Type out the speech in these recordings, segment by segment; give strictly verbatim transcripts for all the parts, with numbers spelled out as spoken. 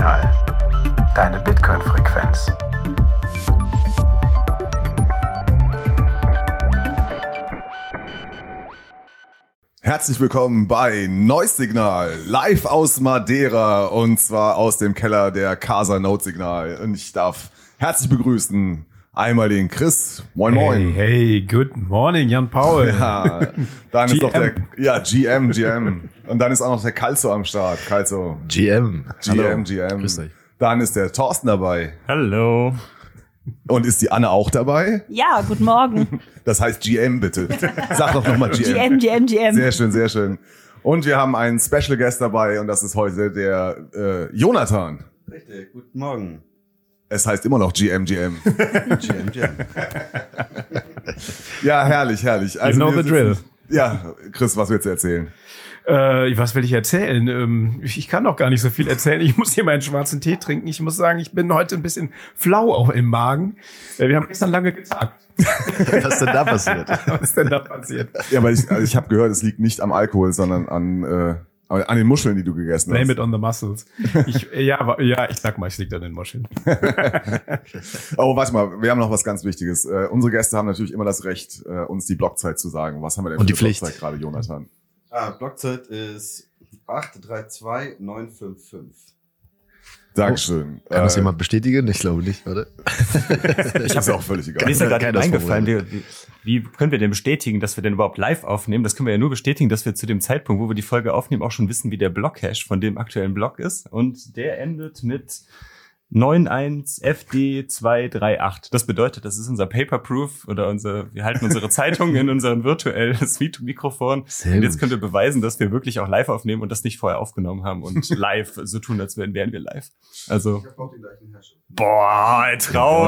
Notsignal, deine Bitcoin-Frequenz. Herzlich willkommen bei Notsignal, live aus Madeira und zwar aus dem Keller der Casa Notsignal. Und ich darf herzlich begrüßen einmal den Chris. Moin, moin. Hey, hey, good morning, Jan Paul. Ja, dann ist noch der, ja, G M, G M. Und dann ist auch noch der Calzo am Start. Calzo. G M. G M, Hallo. G M. Grüß euch. Dann ist der Thorsten dabei. Hallo. Und ist die Anne auch dabei? Ja, guten Morgen. Das heißt G M bitte. Sag doch nochmal G M. G M, G M, G M. Sehr schön, sehr schön. Und wir haben einen Special Guest dabei und das ist heute der äh, Jonathan. Richtig, guten Morgen. Es heißt immer noch G M, G M. G M, G M. Ja, herrlich, herrlich. Also you know the drill. Ja, Chris, was willst du erzählen? Äh, was will ich erzählen? Ähm, ich kann doch gar nicht so viel erzählen. Ich muss hier meinen schwarzen Tee trinken. Ich muss sagen, ich bin heute ein bisschen flau auch im Magen. Äh, wir haben gestern lange getagt. Was ist denn da passiert? Was ist denn da passiert? Ja, weil ich, also ich habe gehört, es liegt nicht am Alkohol, sondern an, äh, an den Muscheln, die du gegessen Blame hast. it on the muscles. Ich, ja, aber, ja, ich sag mal, es liegt an den Muscheln. Oh, warte mal, wir haben noch was ganz Wichtiges. Äh, unsere Gäste haben natürlich immer das Recht, äh, uns die Blockzeit zu sagen. Was haben wir denn Und für die eine Pflicht. Blockzeit gerade, Jonathan? Ah, Blockzeit ist acht drei zwei neun fünf fünf. Dankeschön. Kann das Äh, jemand bestätigen? Ich glaube nicht, warte. Ich hab's auch völlig egal. Mir ist ja gerade Keiner eingefallen, formuliert. wie, wie können wir denn bestätigen, dass wir denn überhaupt live aufnehmen? Das können wir ja nur bestätigen, dass wir zu dem Zeitpunkt, wo wir die Folge aufnehmen, auch schon wissen, wie der Block-Hash von dem aktuellen Block ist. Und der endet mit neun eins F D zwei drei acht. Das bedeutet, das ist unser Paper-Proof oder unser, wir halten unsere Zeitungen in unseren virtuellen Suite-Mikrofon. Und jetzt können wir beweisen, dass wir wirklich auch live aufnehmen und das nicht vorher aufgenommen haben und live so tun, als wären, wären wir live. Also, Ich hab auch den gleichen Hash. boah, ein Traum.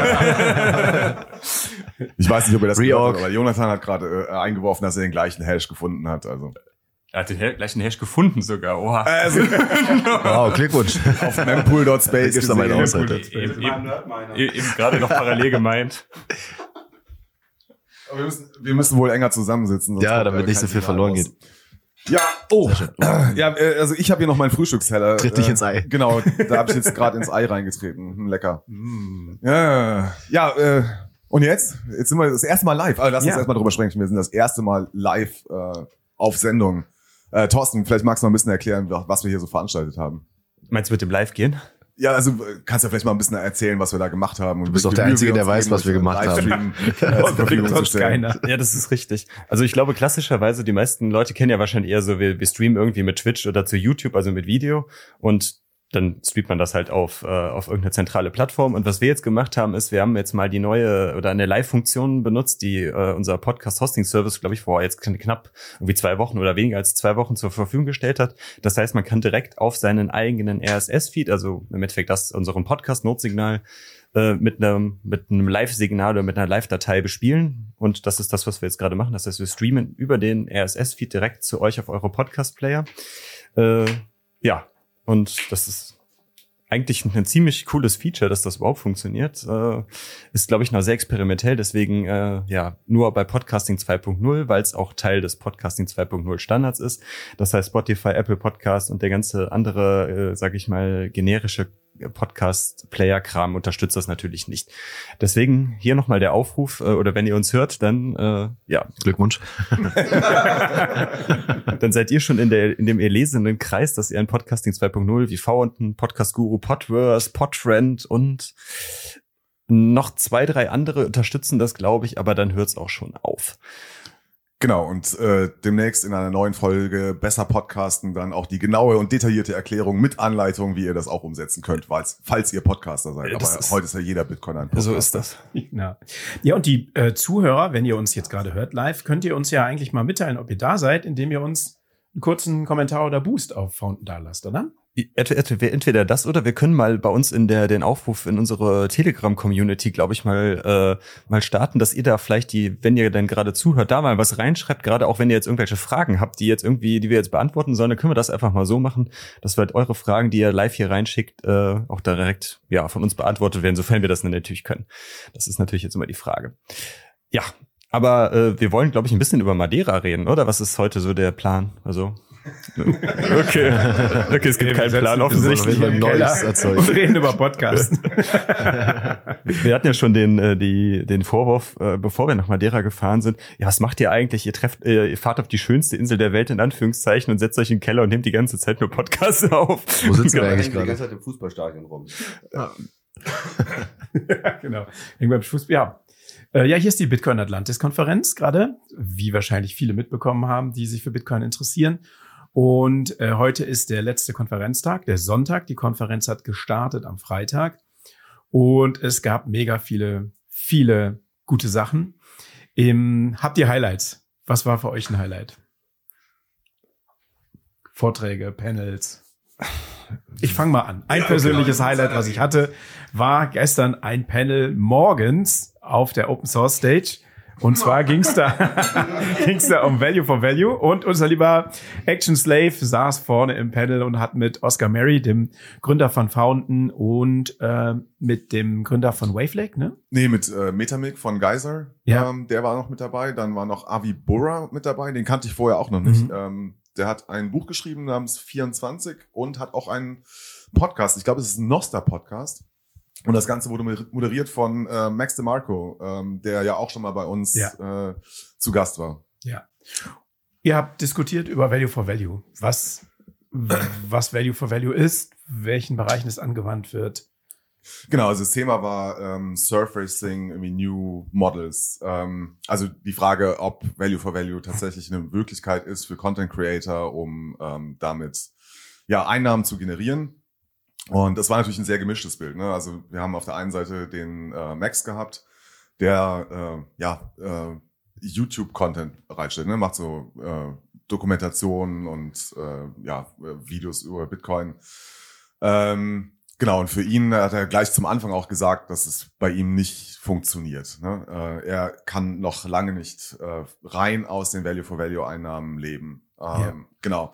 Ich weiß nicht, ob er das gehört Reorg. hat, aber Jonathan hat gerade äh, eingeworfen, dass er den gleichen Hash gefunden hat. Also Er hat den He- gleichen Hash gefunden sogar. Oha. also Wow, Glückwunsch. auf mempool dot space Gibt's da mal gesehen. raus, Alter. Eben, Meiner, eben, meiner. eben gerade noch parallel gemeint. Aber wir müssen, wir müssen wohl enger zusammensitzen. sonst Ja, kommt damit da nicht so kein viel Signal verloren raus. geht. Ja, oh, ja, äh, also ich habe hier noch meinen Frühstücksheller. Tritt nicht Äh, ins Ei. Genau, da habe ich jetzt gerade ins Ei reingetreten. Hm, lecker. Ja, ja, äh, und jetzt? Jetzt sind wir das erste Mal live. Also lass uns Ja. erstmal drüber sprechen. Wir sind das erste Mal live äh, auf Sendung. Äh, Thorsten, vielleicht magst du mal ein bisschen erklären, was wir hier so veranstaltet haben. Meinst du mit dem Live-Gehen? Ja, also äh, kannst du vielleicht mal ein bisschen erzählen, was wir da gemacht haben. Und Du bist wie auch der Mühe Einzige, wir der uns weiß, geben, was wir euch gemacht einen Livestream, äh, zur Blickt Verfügung zu sonst stellen. keiner. Ja, das ist richtig. Also ich glaube, klassischerweise, die meisten Leute kennen ja wahrscheinlich eher so, wir, wir streamen irgendwie mit Twitch oder zu YouTube, also mit Video. Und dann streamt man das halt auf, äh, auf irgendeine zentrale Plattform. Und was wir jetzt gemacht haben, ist, wir haben jetzt mal die neue oder eine Live-Funktion benutzt, die äh, unser Podcast-Hosting-Service, glaube ich, vor jetzt knapp irgendwie zwei Wochen oder weniger als zwei Wochen zur Verfügung gestellt hat. Das heißt, man kann direkt auf seinen eigenen R S S-Feed, also im Endeffekt das unseren Podcast-Notsignal, äh, mit einem mit einem Live-Signal oder mit einer Live-Datei bespielen. Und das ist das, was wir jetzt gerade machen. Das heißt, wir streamen über den R S S-Feed direkt zu euch auf eure Podcast-Player. Äh, ja, und das ist eigentlich ein ziemlich cooles Feature, dass das überhaupt funktioniert. Äh, ist, glaube ich, noch sehr experimentell, deswegen äh, ja nur bei Podcasting zwei Punkt null, weil es auch Teil des Podcasting zwei Punkt null Standards ist. Das heißt, Spotify, Apple Podcast und der ganze andere, äh, sag ich mal, generische Podcast-Player-Kram unterstützt das natürlich nicht. Deswegen hier nochmal der Aufruf, äh, oder wenn ihr uns hört, dann äh, ja, Glückwunsch. dann seid ihr schon in der in dem erlesenen Kreis, dass ihr ein Podcasting zwei Punkt null wie Fountain, Podcast Guru, Podverse, Podfriend und noch zwei, drei andere unterstützen das, glaube ich, aber dann hört's auch schon auf. Genau, und äh, demnächst in einer neuen Folge Besser Podcasten dann auch die genaue und detaillierte Erklärung mit Anleitung, wie ihr das auch umsetzen könnt, falls, falls ihr Podcaster seid. Ja, Aber das ist- heute ist ja jeder Bitcoiner ein Podcaster. So ist das. Ja, ja und die äh, Zuhörer, wenn ihr uns jetzt gerade hört live, könnt ihr uns ja eigentlich mal mitteilen, ob ihr da seid, indem ihr uns einen kurzen Kommentar oder Boost auf Fountain da lasst, oder? Entweder das oder wir können mal bei uns in der den Aufruf in unsere Telegram-Community, glaube ich, mal äh, mal starten, dass ihr da vielleicht die, wenn ihr dann gerade zuhört, da mal was reinschreibt, gerade auch wenn ihr jetzt irgendwelche Fragen habt, die jetzt irgendwie, die wir jetzt beantworten sollen, dann können wir das einfach mal so machen, dass wir halt eure Fragen, die ihr live hier reinschickt, äh, auch direkt ja von uns beantwortet werden, sofern wir das dann natürlich können. Das ist natürlich jetzt immer die Frage. Ja, aber äh, wir wollen, glaube ich, ein bisschen über Madeira reden, oder? Was ist heute so der Plan? Also Okay. Okay, es gibt keinen Plan offensichtlich. Wir wollen Keller Neues erzeugen. und reden über Podcasten. Wir hatten ja schon den, äh, die, den Vorwurf, äh, bevor wir nach Madeira gefahren sind. Ja, was macht ihr eigentlich? Ihr trefft, äh, ihr fahrt auf die schönste Insel der Welt in Anführungszeichen und setzt euch in den Keller und nehmt die ganze Zeit nur Podcasts auf. Wo sitzen wir Wir eigentlich hängen die ganze gerade? Zeit im Fußballstadion rum. Ja, genau. Irgendwann Fußball. Ja. Äh, ja, hier ist die Bitcoin Atlantis Konferenz gerade, wie wahrscheinlich viele mitbekommen haben, die sich für Bitcoin interessieren. Und äh, heute ist der letzte Konferenztag, der Sonntag. Die Konferenz hat gestartet am Freitag. Und es gab mega viele, viele gute Sachen. Ähm, habt ihr Highlights? Was war für euch ein Highlight? Vorträge, Panels. Ich fange mal an. Ein persönliches Highlight, was ich hatte, war gestern ein Panel morgens auf der Open Source Stage. Und zwar ging's da, ging's da um Value for Value. Und unser lieber Action Slave saß vorne im Panel und hat mit Oscar Mary, dem Gründer von Fountain, und äh, mit dem Gründer von Wavelake, ne? Nee, mit äh, Metamic von Geyser. Ja. Ähm, der war noch mit dabei. Dann war noch Avi Burra mit dabei. Den kannte ich vorher auch noch nicht. Mhm. Ähm, der hat ein Buch geschrieben namens vierundzwanzig und hat auch einen Podcast. Ich glaube, es ist ein Noster-Podcast. Und das Ganze wurde moderiert von äh, Max DeMarco, ähm, der ja auch schon mal bei uns Ja. äh, zu Gast war. Ja. Ihr habt diskutiert über Value for Value. Was, was Value for Value ist, welchen Bereichen es angewandt wird. Genau, also das Thema war ähm, Surfacing, irgendwie New Models. Ähm, also die Frage, ob Value for Value tatsächlich eine Möglichkeit ist für Content Creator, um ähm, damit ja Einnahmen zu generieren. Und das war natürlich ein sehr gemischtes Bild. Ne? Also wir haben auf der einen Seite den äh, Max gehabt, der äh, ja äh, YouTube-Content bereitstellt, ne? Macht so äh, Dokumentationen und äh, ja Videos über Bitcoin. Ähm, Genau, und für ihn hat er gleich zum Anfang auch gesagt, dass es bei ihm nicht funktioniert. Ne? Äh, er kann noch lange nicht äh, rein aus den Value-for-Value-Einnahmen leben. Ähm, Ja. Genau.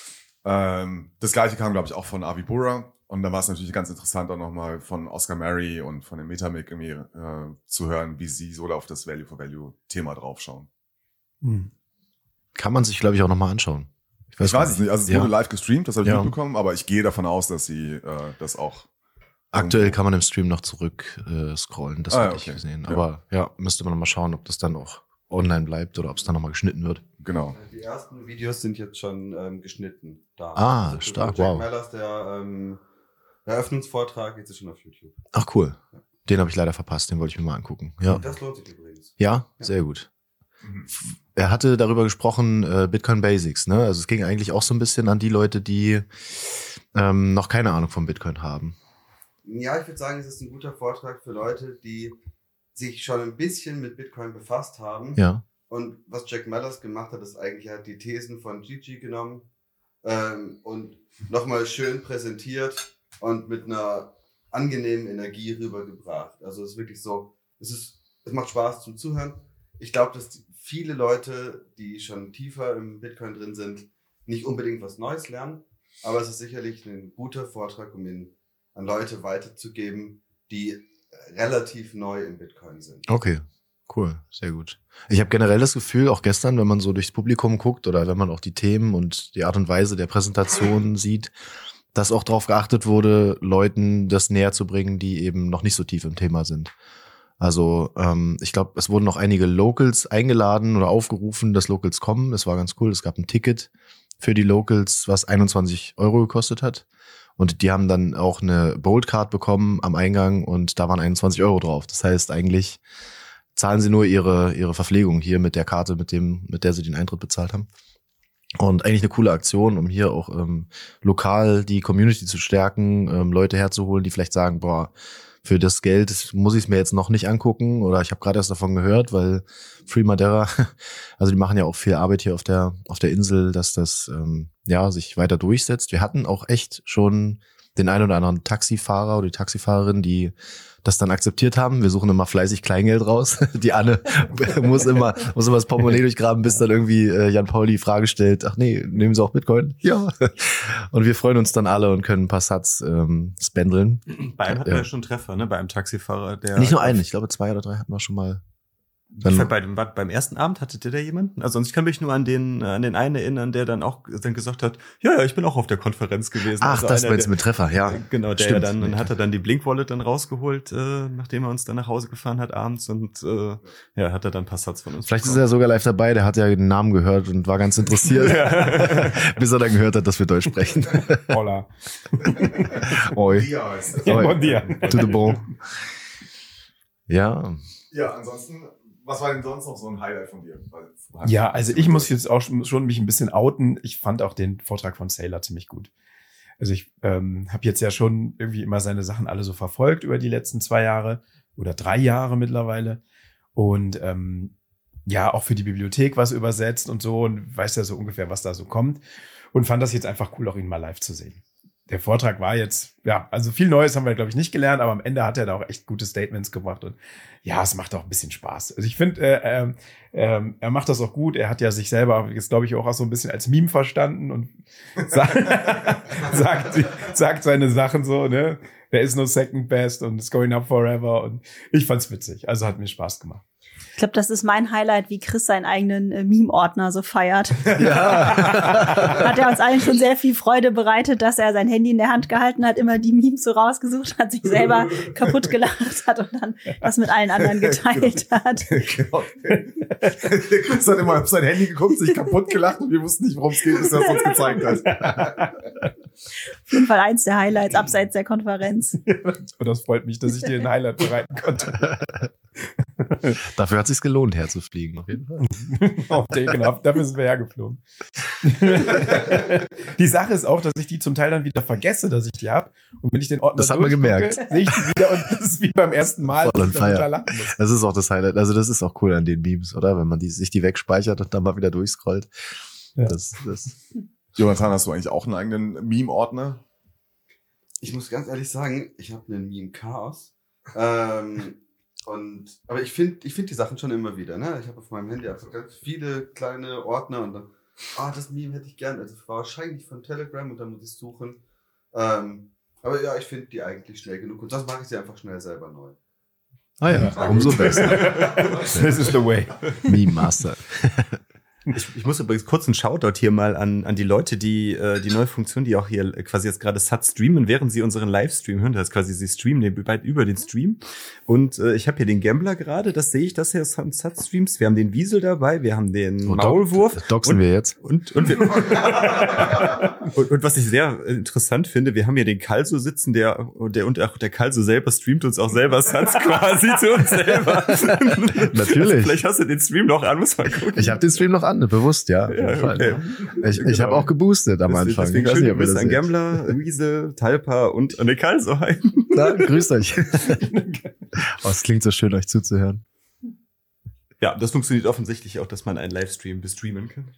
Ähm, das Gleiche kam, glaube ich, auch von Avi Burra. Und dann war es natürlich ganz interessant, auch nochmal von Oscar Mary und von dem Metamic irgendwie äh, zu hören, wie sie so auf das Value-for-Value-Thema draufschauen. Hm. Kann man sich, glaube ich, auch nochmal anschauen. Ich weiß gar es nicht. Also es Ja. wurde live gestreamt, das habe ich Ja. mitbekommen, aber ich gehe davon aus, dass sie äh, das auch Aktuell kann man im Stream noch zurück äh, scrollen, das Ah, hatte ja, ich okay. gesehen. Ja. Aber ja, müsste man noch mal schauen, ob das dann auch online bleibt oder ob es dann noch mal geschnitten wird. Genau. Die ersten Videos sind jetzt schon ähm, geschnitten. Da. Ah, für stark, Jack wow. Mellers, der ähm, Eröffnungsvortrag, jetzt ist schon auf YouTube. Ach cool, den habe ich leider verpasst, den wollte ich mir mal angucken. Ja, Das lohnt sich übrigens. ja, Ja. sehr gut. Mhm. Er hatte darüber gesprochen, äh, Bitcoin Basics, ne? Also es ging eigentlich auch so ein bisschen an die Leute, die ähm, noch keine Ahnung von Bitcoin haben. Ja, ich würde sagen, es ist ein guter Vortrag für Leute, die sich schon ein bisschen mit Bitcoin befasst haben. Ja, Und was Jack Mellers gemacht hat, ist eigentlich, er hat die Thesen von Gigi genommen ähm, und nochmal schön präsentiert und mit einer angenehmen Energie rübergebracht. Also es ist wirklich so, es ist, es macht Spaß zum Zuhören. Ich glaube, dass die, viele Leute, die schon tiefer im Bitcoin drin sind, nicht unbedingt was Neues lernen, aber es ist sicherlich ein guter Vortrag, um ihn an Leute weiterzugeben, die relativ neu im Bitcoin sind. okay, cool, sehr gut. Ich habe generell das Gefühl, auch gestern, wenn man so durchs Publikum guckt oder wenn man auch die Themen und die Art und Weise der Präsentation sieht, dass auch darauf geachtet wurde, Leuten das näher zu bringen, die eben noch nicht so tief im Thema sind. Also ähm, ich glaube, es wurden noch einige Locals eingeladen oder aufgerufen, dass Locals kommen. Das war ganz cool. Es gab ein Ticket für die Locals, was einundzwanzig Euro gekostet hat. Und die haben dann auch eine Bold Card bekommen am Eingang und da waren einundzwanzig Euro drauf. Das heißt, eigentlich zahlen sie nur ihre ihre Verpflegung hier mit der Karte, mit dem mit der sie den Eintritt bezahlt haben. Und eigentlich eine coole Aktion, um hier auch ähm, lokal die Community zu stärken, ähm, Leute herzuholen, die vielleicht sagen, boah, für das Geld muss ich es mir jetzt noch nicht angucken oder ich habe gerade erst davon gehört, weil Free Madeira, also die machen ja auch viel Arbeit hier auf der auf der Insel, dass das ähm, ja sich weiter durchsetzt. Wir hatten auch echt schon den einen oder anderen Taxifahrer oder die Taxifahrerin, die das dann akzeptiert haben. Wir suchen immer fleißig Kleingeld raus. Die Anne muss immer muss immer das Portemonnaie durchgraben, bis dann irgendwie äh, Jan Paul die Frage stellt, ach nee, nehmen Sie auch Bitcoin? Ja. Und wir freuen uns dann alle und können ein paar Satz ähm, spendeln. Bei einem hatten Ja. wir schon Treffer, ne? Bei einem Taxifahrer, der. Nicht nur einen, ich glaube zwei oder drei hatten wir schon mal. Dann, Ich fand, bei dem, beim ersten Abend hattet ihr da jemanden? Also ich kann mich nur an den, an den einen erinnern, der dann auch dann gesagt hat, ja, ja, ich bin auch auf der Konferenz gewesen. ach, also das einer, meinst du der- mit Treffer, ja. Genau, der Stimmt. ja dann, dann hat er dann die Blink-Wallet dann rausgeholt, äh, nachdem er uns dann nach Hause gefahren hat abends und äh, ja, hat er dann ein paar Satz von uns Vielleicht ist er sogar live dabei, der hat ja den Namen gehört und war ganz interessiert, bis er dann gehört hat, dass wir Deutsch sprechen. Holla. Oi. Dia heißt es. Ja, Oi. bon dia. To the bon. Ja, Ja, ansonsten, was war denn sonst noch so ein Highlight von dir? Weil- Ja, also ich muss jetzt auch schon, schon mich ein bisschen outen. Ich fand auch den Vortrag von Sailor ziemlich gut. Also ich ähm, habe jetzt ja schon irgendwie immer seine Sachen alle so verfolgt über die letzten zwei Jahre oder drei Jahre mittlerweile. Und ähm, ja, auch für die Bibliothek was übersetzt und so und weiß ja so ungefähr, was da so kommt. Und fand das jetzt einfach cool, auch ihn mal live zu sehen. Der Vortrag war jetzt, ja, also viel Neues haben wir, glaube ich, nicht gelernt, aber am Ende hat er da auch echt gute Statements gemacht und ja, es macht auch ein bisschen Spaß. Also ich finde, äh, ähm, ähm, er macht das auch gut. Er hat ja sich selber jetzt, glaube ich, auch so ein bisschen als Meme verstanden und sagt, sagt, sagt seine Sachen so, ne? There is no second best und it's going up forever und ich fand's witzig. Also hat mir Spaß gemacht. Ich glaube, das ist mein Highlight, wie Chris seinen eigenen äh, Meme-Ordner so feiert. Hat er uns allen schon sehr viel Freude bereitet, dass er sein Handy in der Hand gehalten hat, immer die Memes so rausgesucht hat, sich selber kaputt gelacht hat und dann das mit allen anderen geteilt hat. Genau. Der Chris hat immer auf sein Handy geguckt, sich kaputt gelacht und wir wussten nicht, worum es geht, bis er es uns gezeigt hat. Auf jeden Fall eins der Highlights abseits der Konferenz. Und das freut mich, dass ich dir ein Highlight bereiten konnte. dafür hat es sich gelohnt, herzufliegen, auf jeden Fall. Auf den, genau, dafür sind wir hergeflogen. Die Sache ist auch, dass ich die zum Teil dann wieder vergesse, dass ich die habe. Und wenn ich den Ordner Das hat man durchgucke, gemerkt. sehe ich die wieder und das ist wie beim ersten Mal, Voll on dass ich dann fire. wieder lachen muss. Das ist auch das Highlight. Also das ist auch cool an den Memes, oder? Wenn man die, sich die wegspeichert und dann mal wieder durchscrollt. Ja. Das, das, Jonathan, hast du eigentlich auch einen eigenen Meme-Ordner? Ich muss ganz ehrlich sagen, ich habe einen Meme-Chaos. Ähm, und, aber ich finde ich find die Sachen schon immer wieder. Ne? Ich habe auf meinem Handy einfach ganz viele kleine Ordner und dann, ah, das Meme hätte ich gern. Also wahrscheinlich von Telegram und dann muss ich suchen. Ähm, aber ja, ich finde die eigentlich schnell genug und das mache ich sie einfach schnell selber neu. ah ja, umso besser. This is the way. Meme Master. Ich, ich muss übrigens kurz einen Shoutout hier mal an, an die Leute, die äh, die neue Funktion, die auch hier quasi jetzt gerade S A T streamen, während sie unseren Livestream hören. Das ist quasi, sie streamen nebenbei über den Stream. Und äh, ich habe hier den Gambler gerade, das sehe ich, dass er S A T streams. Wir haben den Wiesel dabei, wir haben den Und Maulwurf. doc- Doxen und, wir jetzt. Und, und, wir, und, und was ich sehr interessant finde, wir haben hier den Kalso sitzen, der, der und auch der Kalso selber streamt uns auch selber S A Ts quasi zu uns selber. Natürlich. Vielleicht hast du den Stream noch an, muss mal gucken. Ich habe den Stream noch an, bewusst, ja. Auf jeden Ja, Fall. okay. Ich, ich Genau. habe auch geboostet am Deswegen- Anfang. Deswegen Ich weiß schön, nicht, du ob ihr bist das ein seht. Gambler, Wiese, Talpa und und der Kalso ein. Na, grüßt euch. Oh, es klingt so schön, euch zuzuhören. Ja, das funktioniert offensichtlich auch, dass man einen Livestream bestreamen kann.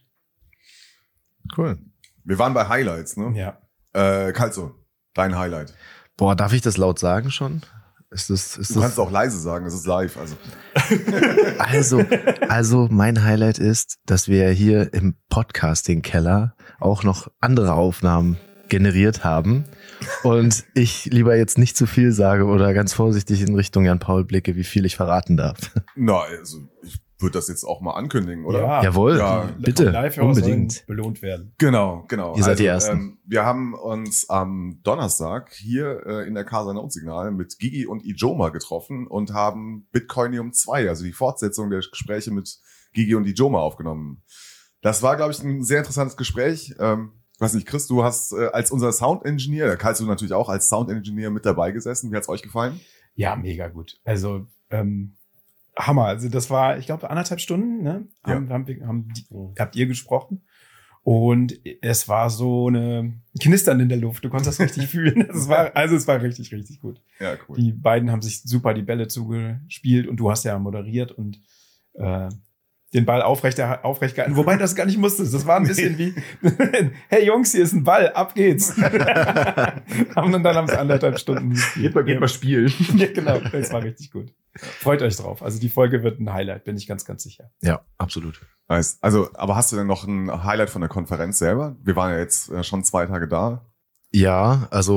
Cool. Wir waren bei Highlights, ne? Ja. Äh, Kalzo, dein Highlight. Boah, darf ich das laut sagen schon? Ist das, ist Du das, kannst auch leise sagen, es ist live. Also. Also, also mein Highlight ist, dass wir hier im Podcasting-Keller auch noch andere Aufnahmen generiert haben und ich lieber jetzt nicht zu viel sage oder ganz vorsichtig in Richtung Jan Paul blicke, wie viel ich verraten darf. Na, also ich würde das jetzt auch mal ankündigen, oder? Ja. Jawohl, Ja, bitte, Live-Hörer unbedingt. sollen belohnt werden. Genau, genau. Ihr seid die Ersten. Ähm, wir haben uns am Donnerstag hier äh, in der Casa Notsignal mit Gigi und Ijoma getroffen und haben Bitcoinium zwei, also die Fortsetzung der Gespräche mit Gigi und Ijoma aufgenommen. Das war, glaube ich, ein sehr interessantes Gespräch. Ähm, ich weiß nicht, Chris, du hast äh, als unser Sound-Engineer, da kannst du natürlich auch als Sound-Engineer mit dabei gesessen. Wie hat's euch gefallen? Ja, mega gut. Also, ähm, Hammer. Also das war, ich glaube, anderthalb Stunden, ne? Ja. Haben, haben, wir- haben die, habt ihr gesprochen. Und es war so eine Knistern in der Luft. Du konntest das richtig fühlen. Es war, also es war richtig, richtig gut. Ja, cool. Die beiden haben sich super die Bälle zugespielt und du hast ja moderiert und äh, den Ball aufrecht, aufrecht gehalten. Wobei das gar nicht musstest. Das war ein bisschen wie, hey Jungs, hier ist ein Ball, ab geht's. haben dann, dann haben sie anderthalb Stunden gespielt. Geht mal, geht mal spielen. Ja, genau, das war richtig gut. Freut euch drauf. Also die Folge wird ein Highlight, bin ich ganz, ganz sicher. Ja, absolut. Nice. Also, aber hast du denn noch ein Highlight von der Konferenz selber? Wir waren ja jetzt äh, schon zwei Tage da. Ja, also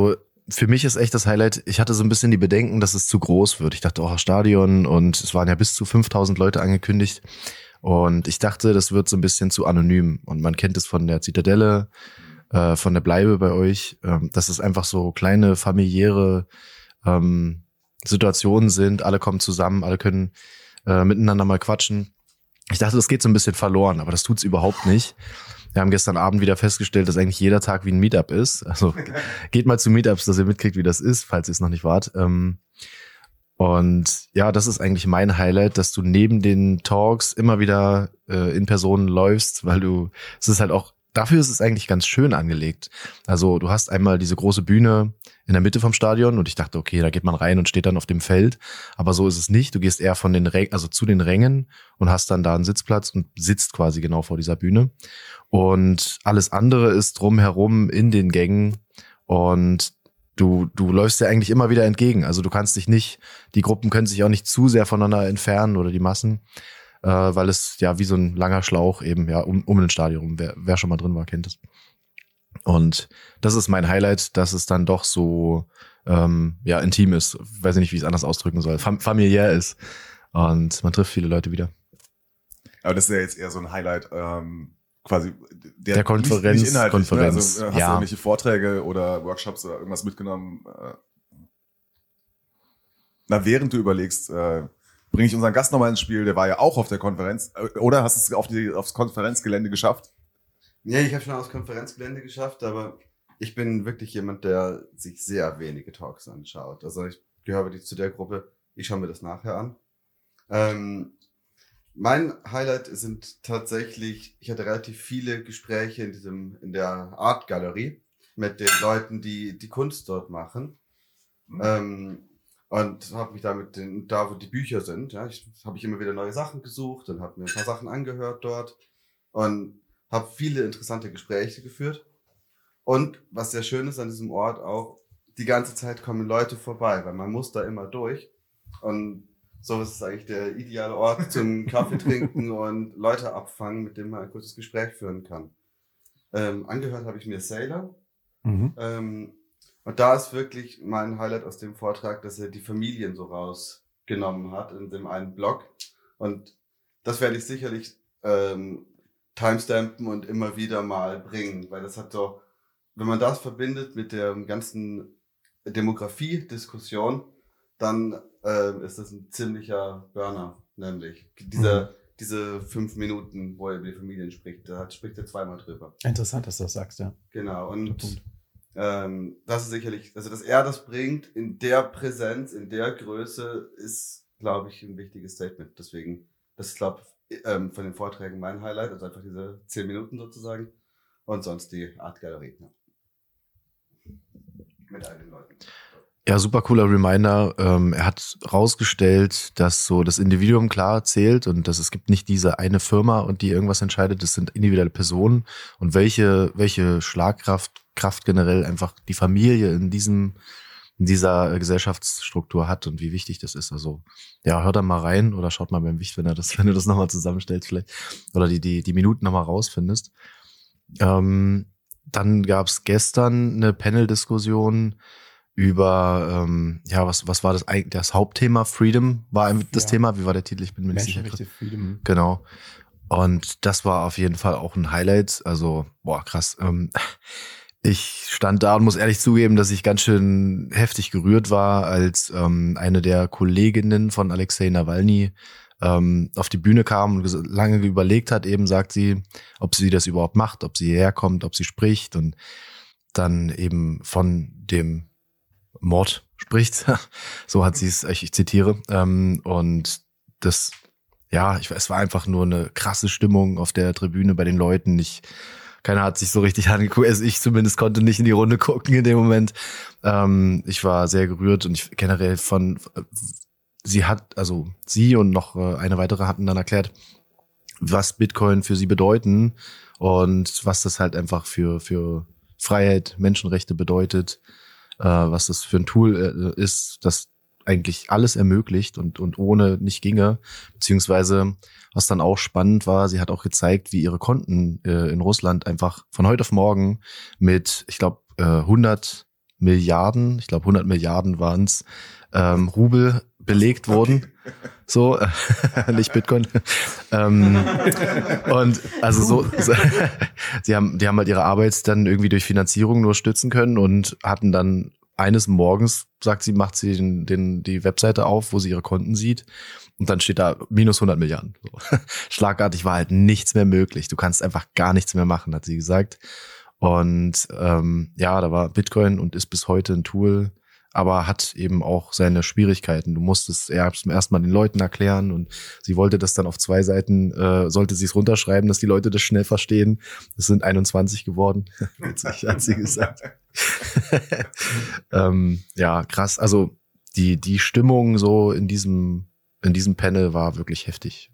für mich ist echt das Highlight, ich hatte so ein bisschen die Bedenken, dass es zu groß wird. Ich dachte, oh, Stadion, und es waren ja bis zu fünftausend Leute angekündigt. Und ich dachte, das wird so ein bisschen zu anonym. Und man kennt es von der Zitadelle, äh, von der Bleibe bei euch, ähm, dass es einfach so kleine familiäre ähm, Situationen sind. Alle kommen zusammen, alle können äh, miteinander mal quatschen. Ich dachte, das geht so ein bisschen verloren, aber das tut's überhaupt nicht. Wir haben gestern Abend wieder festgestellt, dass eigentlich jeder Tag wie ein Meetup ist. Also geht mal zu Meetups, dass ihr mitkriegt, wie das ist, falls ihr es noch nicht wart. Und ja, das ist eigentlich mein Highlight, dass du neben den Talks immer wieder äh, in Person läufst, weil du, es ist halt auch, dafür ist es eigentlich ganz schön angelegt. Also du hast einmal diese große Bühne in der Mitte vom Stadion und ich dachte, okay, da geht man rein und steht dann auf dem Feld. Aber so ist es nicht. Du gehst eher von den Rängen, also zu den Rängen und hast dann da einen Sitzplatz und sitzt quasi genau vor dieser Bühne. Und alles andere ist drumherum in den Gängen und du, du läufst ja eigentlich immer wieder entgegen. Also du kannst dich nicht, die Gruppen können sich auch nicht zu sehr voneinander entfernen oder die Massen, äh, weil es ja wie so ein langer Schlauch eben ja um, um ein Stadion rum. Wer, wer schon mal drin war, kennt es. Und das ist mein Highlight, dass es dann doch so ähm, ja intim ist. Weiß ich nicht, wie ich es anders ausdrücken soll. Fam- familiär ist. Und man trifft viele Leute wieder. Aber das ist ja jetzt eher so ein Highlight, ähm, quasi der, Der Konferenz, nicht, nicht inhaltlich, Konferenz. Ne? Also, hast Ja. du irgendwelche Vorträge oder Workshops oder irgendwas mitgenommen? Äh, na, während du überlegst, äh, bringe ich unseren Gast nochmal ins Spiel, der war ja auch auf der Konferenz, äh, oder hast du es auf die, aufs Konferenzgelände geschafft? Ja, ich habe schon aufs Konferenzgelände geschafft, aber ich bin wirklich jemand, der sich sehr wenige Talks anschaut. Also ich gehöre wirklich zu der Gruppe, ich schaue mir das nachher an. Ähm, mein Highlight sind tatsächlich, ich hatte relativ viele Gespräche in diesem, in der Art Galerie mit den Leuten, die die Kunst dort machen. Mhm. Ähm, und habe mich da mit den, da wo die Bücher sind, ja, ich habe ich immer wieder neue Sachen gesucht und habe mir ein paar Sachen angehört dort und habe viele interessante Gespräche geführt. Und was sehr schön ist an diesem Ort auch, die ganze Zeit kommen Leute vorbei, weil man muss da immer durch. Und so ist es eigentlich der ideale Ort zum Kaffee trinken und Leute abfangen, mit denen man ein kurzes Gespräch führen kann. Ähm, angehört habe ich mir Sailor. Mhm. Ähm, und da ist wirklich mein Highlight aus dem Vortrag, dass er die Familien so rausgenommen hat in dem einen Blog. Und das werde ich sicherlich ähm, timestampen und immer wieder mal bringen, weil das hat so, wenn man das verbindet mit der ganzen Demografie-Diskussion, dann äh, ist das ein ziemlicher Burner, nämlich diese, mhm. diese fünf Minuten, wo er über die Familien spricht, da spricht er zweimal drüber. Interessant, dass du das sagst, ja. Genau, und ähm, das ist sicherlich, also dass er das bringt in der Präsenz, in der Größe, ist, glaube ich, ein wichtiges Statement. Deswegen, das ist, glaube ich, ähm, von den Vorträgen mein Highlight, also einfach diese zehn Minuten sozusagen und sonst die Art Galerie. Ja. Mit all den Leuten. Ja, super cooler Reminder. Ähm, er hat rausgestellt, dass so das Individuum klar zählt und dass es gibt nicht diese eine Firma und die irgendwas entscheidet. Das sind individuelle Personen und welche welche Schlagkraft Kraft generell einfach die Familie in diesem in dieser Gesellschaftsstruktur hat und wie wichtig das ist. Also ja, hört da mal rein oder schaut mal beim Wicht, wenn er das wenn du das nochmal zusammenstellst vielleicht oder die die die Minuten nochmal rausfindest. Ähm, dann gab's gestern eine Panel-Diskussion über, ähm, ja, was was war das eigentlich? Das Hauptthema Freedom war das ja. Thema. Wie war der Titel? Ich bin mir nicht sicher. Menschenrechte, Freedom. Genau. Und das war auf jeden Fall auch ein Highlight. Also, boah, krass. Ähm, ich stand da und muss ehrlich zugeben, dass ich ganz schön heftig gerührt war, als ähm, eine der Kolleginnen von Alexei Nawalny ähm, auf die Bühne kam und lange überlegt hat, eben sagt sie, ob sie das überhaupt macht, ob sie hierher kommt, ob sie spricht und dann eben von dem Mord spricht. So hat sie es, ich, ich zitiere. Ähm, und das, ja, ich, es war einfach nur eine krasse Stimmung auf der Tribüne bei den Leuten. Ich, keiner hat sich so richtig angeguckt. Also ich zumindest konnte nicht in die Runde gucken in dem Moment. Ähm, ich war sehr gerührt und ich generell von, sie hat, also sie und noch eine weitere hatten dann erklärt, was Bitcoin für sie bedeuten und was das halt einfach für, für Freiheit, Menschenrechte bedeutet. Was das für ein Tool ist, das eigentlich alles ermöglicht und und ohne nicht ginge, beziehungsweise was dann auch spannend war, sie hat auch gezeigt, wie ihre Konten äh, in Russland einfach von heute auf morgen mit, ich glaube, äh, hundert Milliarden, ich glaube hundert Milliarden waren es, ähm, Rubel belegt wurden. So, äh, nicht Bitcoin. ähm, und also so, so sie haben, die haben halt ihre Arbeit dann irgendwie durch Finanzierung nur stützen können und hatten dann eines Morgens, sagt sie, macht sie den, den, die Webseite auf, wo sie ihre Konten sieht. Und dann steht da minus hundert Milliarden. So. Schlagartig war halt nichts mehr möglich. Du kannst einfach gar nichts mehr machen, hat sie gesagt. Und ähm, ja, da war Bitcoin und ist bis heute ein Tool, aber hat eben auch seine Schwierigkeiten. Du musst es erst mal den Leuten erklären und sie wollte das dann auf zwei Seiten, äh, sollte sie es runterschreiben, dass die Leute das schnell verstehen. Es sind einundzwanzig geworden, witzig, hat sie gesagt. ähm, ja, krass. Also die die Stimmung so in diesem in diesem Panel war wirklich heftig.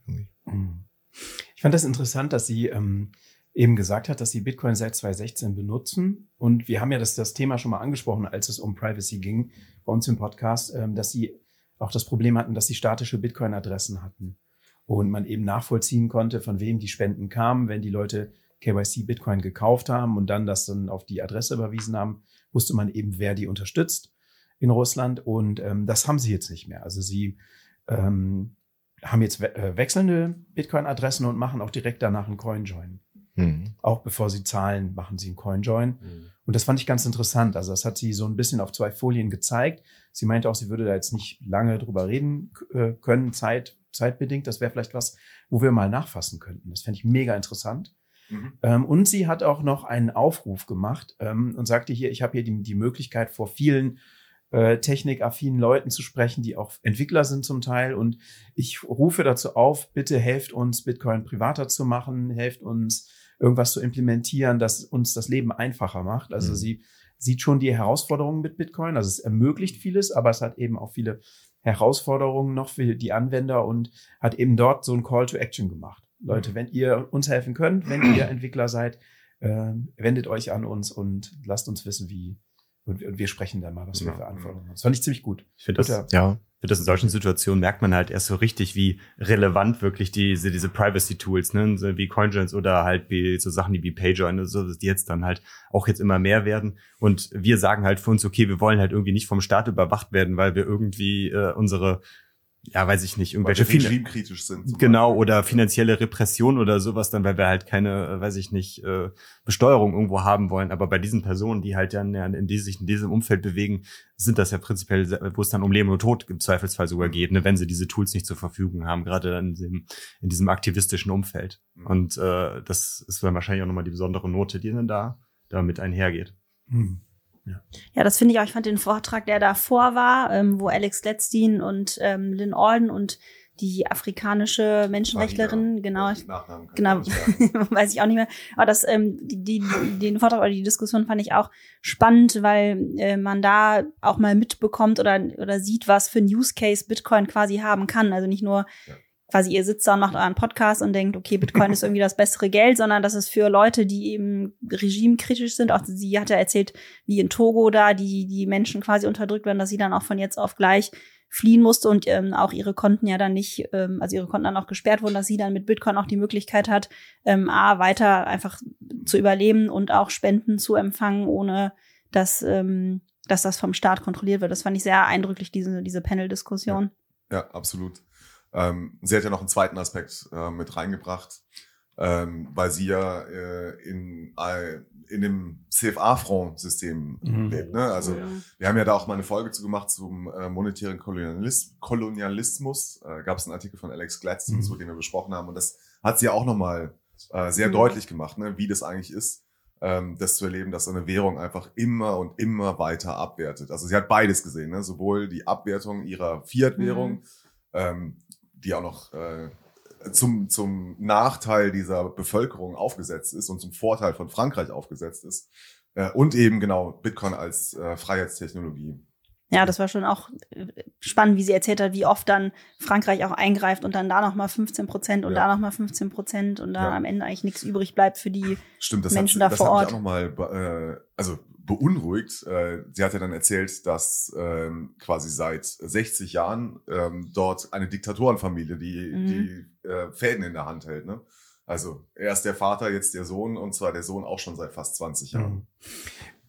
Ich fand das interessant, dass sie ähm, eben gesagt hat, dass sie Bitcoin seit zwanzig sechzehn benutzen. Und wir haben ja das, das Thema schon mal angesprochen, als es um Privacy ging bei uns im Podcast, ähm, dass sie auch das Problem hatten, dass sie statische Bitcoin-Adressen hatten. Und man eben nachvollziehen konnte, von wem die Spenden kamen, wenn die Leute K Y C Bitcoin gekauft haben und dann das dann auf die Adresse überwiesen haben, wusste man eben, wer die unterstützt in Russland. Und ähm, das haben sie jetzt nicht mehr. Also sie ähm, haben jetzt we- äh, wechselnde Bitcoin-Adressen und machen auch direkt danach einen CoinJoin. Mhm. Auch bevor sie zahlen, machen sie einen CoinJoin. Mhm. Und das fand ich ganz interessant. Also das hat sie so ein bisschen auf zwei Folien gezeigt. Sie meinte auch, sie würde da jetzt nicht lange drüber reden äh, können, Zeit, zeitbedingt. Das wäre vielleicht was, wo wir mal nachfassen könnten. Das fände ich mega interessant. Mhm. Ähm, und sie hat auch noch einen Aufruf gemacht ähm, und sagte hier, ich habe hier die, die Möglichkeit, vor vielen äh, technikaffinen Leuten zu sprechen, die auch Entwickler sind zum Teil. Und ich rufe dazu auf, bitte helft uns, Bitcoin privater zu machen, helft uns, irgendwas zu implementieren, das uns das Leben einfacher macht. Also mhm. sie sieht schon die Herausforderungen mit Bitcoin. Also es ermöglicht vieles, aber es hat eben auch viele Herausforderungen noch für die Anwender und hat eben dort so ein Call to Action gemacht. Leute, wenn ihr uns helfen könnt, wenn ihr Entwickler seid, äh, wendet euch an uns und lasst uns wissen, wie. Und wir, und wir sprechen dann mal, was wir für Anforderungen haben. Das fand ich ziemlich gut. Ich finde das, ja. Ich finde das in solchen Situationen merkt man halt erst so richtig, wie relevant wirklich diese, diese Privacy-Tools, ne, so wie CoinJoins oder halt wie so Sachen wie PayJoin, so, die jetzt dann halt auch jetzt immer mehr werden. Und wir sagen halt für uns, okay, wir wollen halt irgendwie nicht vom Staat überwacht werden, weil wir irgendwie äh, unsere ja, weiß ich nicht, irgendwelche regimekritisch sind. Genau, oder finanzielle Repression oder sowas dann, weil wir halt keine, weiß ich nicht, äh, Besteuerung irgendwo haben wollen. Aber bei diesen Personen, die halt dann ja, in die sich in diesem Umfeld bewegen, sind das ja prinzipiell, wo es dann um Leben und Tod im Zweifelsfall sogar geht, ne, wenn sie diese Tools nicht zur Verfügung haben, gerade dann in diesem, in diesem aktivistischen Umfeld. Mhm. Und äh, das ist dann wahrscheinlich auch nochmal die besondere Note, die dann da, da mit einhergeht. Mhm. Ja. ja, das finde ich auch. Ich fand den Vortrag, der davor war, ähm, wo Alex Gladstein und ähm, Lynn Alden und die afrikanische Menschenrechtlerin, genau, genau, weiß ich auch nicht mehr. Aber das, ähm, die, die, den Vortrag oder die Diskussion fand ich auch spannend, weil äh, man da auch mal mitbekommt oder oder sieht, was für ein Use Case Bitcoin quasi haben kann. Also nicht nur ja. quasi ihr sitzt da und macht euren Podcast und denkt, okay, Bitcoin ist irgendwie das bessere Geld, sondern das ist für Leute, die eben regimekritisch sind. Auch sie hat ja erzählt, wie in Togo da die die Menschen quasi unterdrückt werden, dass sie dann auch von jetzt auf gleich fliehen musste und ähm, auch ihre Konten ja dann nicht, ähm, also ihre Konten dann auch gesperrt wurden, dass sie dann mit Bitcoin auch die Möglichkeit hat, ähm, a, weiter einfach zu überleben und auch Spenden zu empfangen, ohne dass ähm, dass das vom Staat kontrolliert wird. Das fand ich sehr eindrücklich, diese diese Panel-Diskussion. Ja, ja, absolut. Ähm, sie hat ja noch einen zweiten Aspekt äh, mit reingebracht, ähm, weil sie ja äh, in, äh, in dem C F A-Fonds-System mhm. lebt. Ne? Also ja. wir haben ja da auch mal eine Folge zu gemacht zum äh, monetären Kolonialis- Kolonialismus. Äh, gab es einen Artikel von Alex Gladstein, mhm. den wir besprochen haben. Und das hat sie ja auch nochmal äh, sehr mhm. deutlich gemacht, ne? Wie das eigentlich ist, ähm, das zu erleben, dass so eine Währung einfach immer und immer weiter abwertet. Also sie hat beides gesehen, ne? Sowohl die Abwertung ihrer Fiat-Währung, mhm. ähm, die auch noch äh, zum zum Nachteil dieser Bevölkerung aufgesetzt ist und zum Vorteil von Frankreich aufgesetzt ist. Äh, und eben genau Bitcoin als äh, Freiheitstechnologie. Ja, das war schon auch spannend, wie sie erzählt hat, wie oft dann Frankreich auch eingreift und dann da nochmal fünfzehn Prozent und ja. da nochmal fünfzehn Prozent und da ja. am Ende eigentlich nichts übrig bleibt für die Stimmt, das Menschen hat, da vor Ort. Das hat mich auch nochmal, äh, also beunruhigt. Äh, sie hat ja dann erzählt, dass ähm, quasi seit sechzig Jahren ähm, dort eine Diktatorenfamilie die, mhm. die äh, Fäden in der Hand hält. Ne? Also erst der Vater, jetzt der Sohn und zwar der Sohn auch schon seit fast zwanzig Jahren.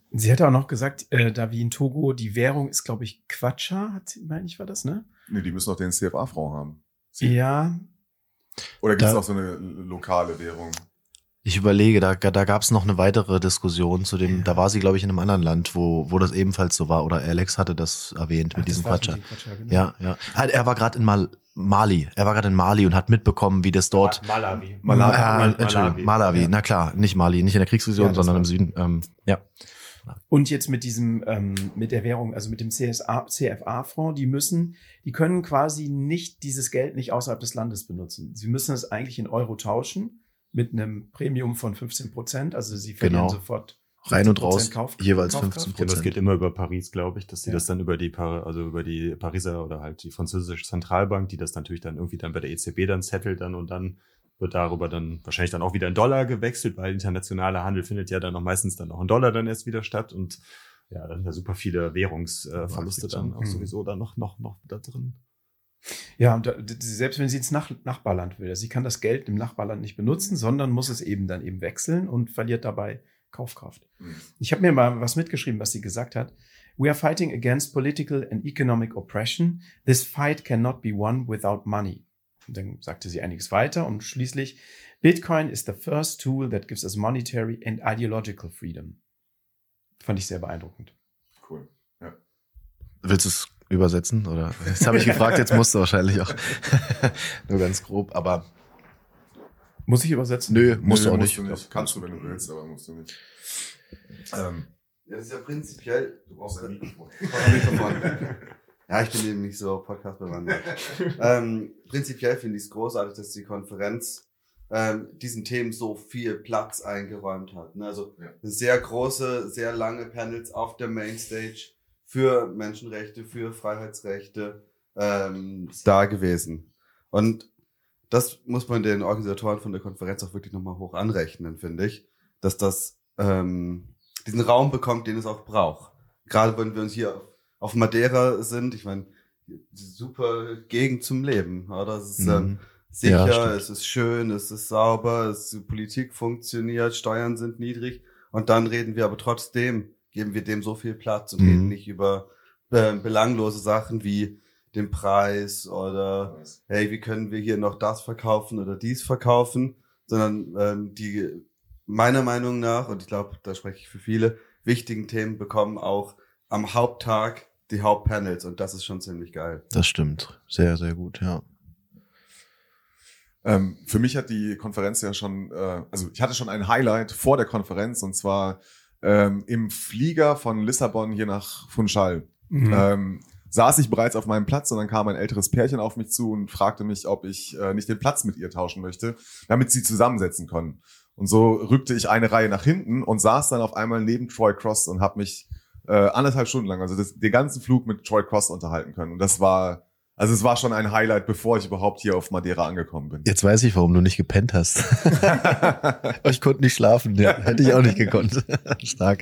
Sie hat auch noch gesagt, äh, da wie in Togo die Währung ist, glaube ich, Kwacha, hat sie, meine ich, war das, ne? Nee, die müssen doch den C F A-Franc haben. Sie Ja. Oder gibt es Da- auch so eine lokale Währung? Ich überlege, da, da gab es noch eine weitere Diskussion zu dem, Ja. da war sie, glaube ich, in einem anderen Land, wo, wo das ebenfalls so war. Oder Alex hatte das erwähnt mit Ach, das diesem war's Quatscher. mit dem Quatscher, genau. Ja, ja. Halt, Er war gerade in Mal Mali. Er war gerade in Mali und hat mitbekommen, wie das dort. Malawi. Malawi. Ah, Mal- Entschuldigung, Malawi. Ja. Na klar, nicht Mali, nicht in der Kriegsvision, Ja, das sondern im war's. Süden. Ähm, ja. Und jetzt mit diesem, ähm, mit der Währung, also mit dem C S A, C F A-Fonds, die müssen, die können quasi nicht dieses Geld nicht außerhalb des Landes benutzen. Sie müssen es eigentlich in Euro tauschen mit einem Premium von fünfzehn Prozent. Also sie verlieren Genau. sofort Rein und fünfzehn raus, Prozent Kauf, jeweils Kaufkraft. fünfzehn Ja, das Prozent. geht immer über Paris, glaube ich, dass sie Ja. das dann über die, Par also über die Pariser oder halt die französische Zentralbank, die das natürlich dann irgendwie dann bei der E Z B dann settelt dann und dann wird darüber dann wahrscheinlich dann auch wieder in Dollar gewechselt, weil internationaler Handel findet ja dann auch meistens dann auch in Dollar dann erst wieder statt und ja, dann sind da super viele Währungsverluste dann auch Mhm. sowieso dann noch, noch, noch da drin. Ja, und da, d- selbst wenn sie ins Nach Nachbarland will, sie kann das Geld im Nachbarland nicht benutzen, sondern muss es eben dann eben wechseln und verliert dabei Kaufkraft. Mhm. Ich habe mir mal was mitgeschrieben, was sie gesagt hat. We are fighting against political and economic oppression. This fight cannot be won without money. Und dann sagte sie einiges weiter und schließlich, Bitcoin is the first tool that gives us monetary and ideological freedom. Fand ich sehr beeindruckend. Cool. Willst du es übersetzen? Oder? Jetzt habe ich gefragt, jetzt musst du wahrscheinlich auch. Nur ganz grob, aber Muss ich übersetzen? nö, musst Nö, du auch musst nicht. Du nicht. Kannst du, wenn du willst, aber musst du nicht. Ähm, Ja, das ist ja prinzipiell. du brauchst ein Mikrofon. Mikrofon. Ja, ich bin eben nicht so Podcast bewandert. ähm, prinzipiell finde ich es großartig, dass die Konferenz ähm, diesen Themen so viel Platz eingeräumt hat. Ne? Also Ja. sehr große, sehr lange Panels auf der Mainstage für Menschenrechte, für Freiheitsrechte ähm, da gewesen. Und das muss man den Organisatoren von der Konferenz auch wirklich nochmal hoch anrechnen, finde ich, dass das ähm, diesen Raum bekommt, den es auch braucht. Gerade wenn wir uns hier auf Madeira sind, ich meine, super Gegend zum Leben, oder? Es ist ähm, Mhm. sicher, Ja, stimmt. es ist schön, es ist sauber, es, die Politik funktioniert, Steuern sind niedrig und dann reden wir aber trotzdem, geben wir dem so viel Platz und Mhm. reden nicht über äh, belanglose Sachen wie den Preis oder hey, wie können wir hier noch das verkaufen oder dies verkaufen, sondern ähm, die meiner Meinung nach, und ich glaube, da spreche ich für viele, wichtigen Themen bekommen auch am Haupttag die Hauptpanels und das ist schon ziemlich geil. Das stimmt. Sehr, sehr gut, ja. Ähm, für mich hat die Konferenz ja schon, äh, also ich hatte schon ein Highlight vor der Konferenz und zwar ähm, im Flieger von Lissabon hier nach Funchal. Mhm. Ähm, saß ich bereits auf meinem Platz und dann kam ein älteres Pärchen auf mich zu und fragte mich, ob ich äh, nicht den Platz mit ihr tauschen möchte, damit sie zusammensetzen können. Und so rückte ich eine Reihe nach hinten und saß dann auf einmal neben Troy Cross und habe mich äh, anderthalb Stunden lang, also das, den ganzen Flug mit Troy Cross unterhalten können. Und das war, also es war schon ein Highlight, bevor ich überhaupt hier auf Madeira angekommen bin. Jetzt weiß ich, warum du nicht gepennt hast. Ich konnte nicht schlafen. Ja, hätte ich auch nicht gekonnt. Stark.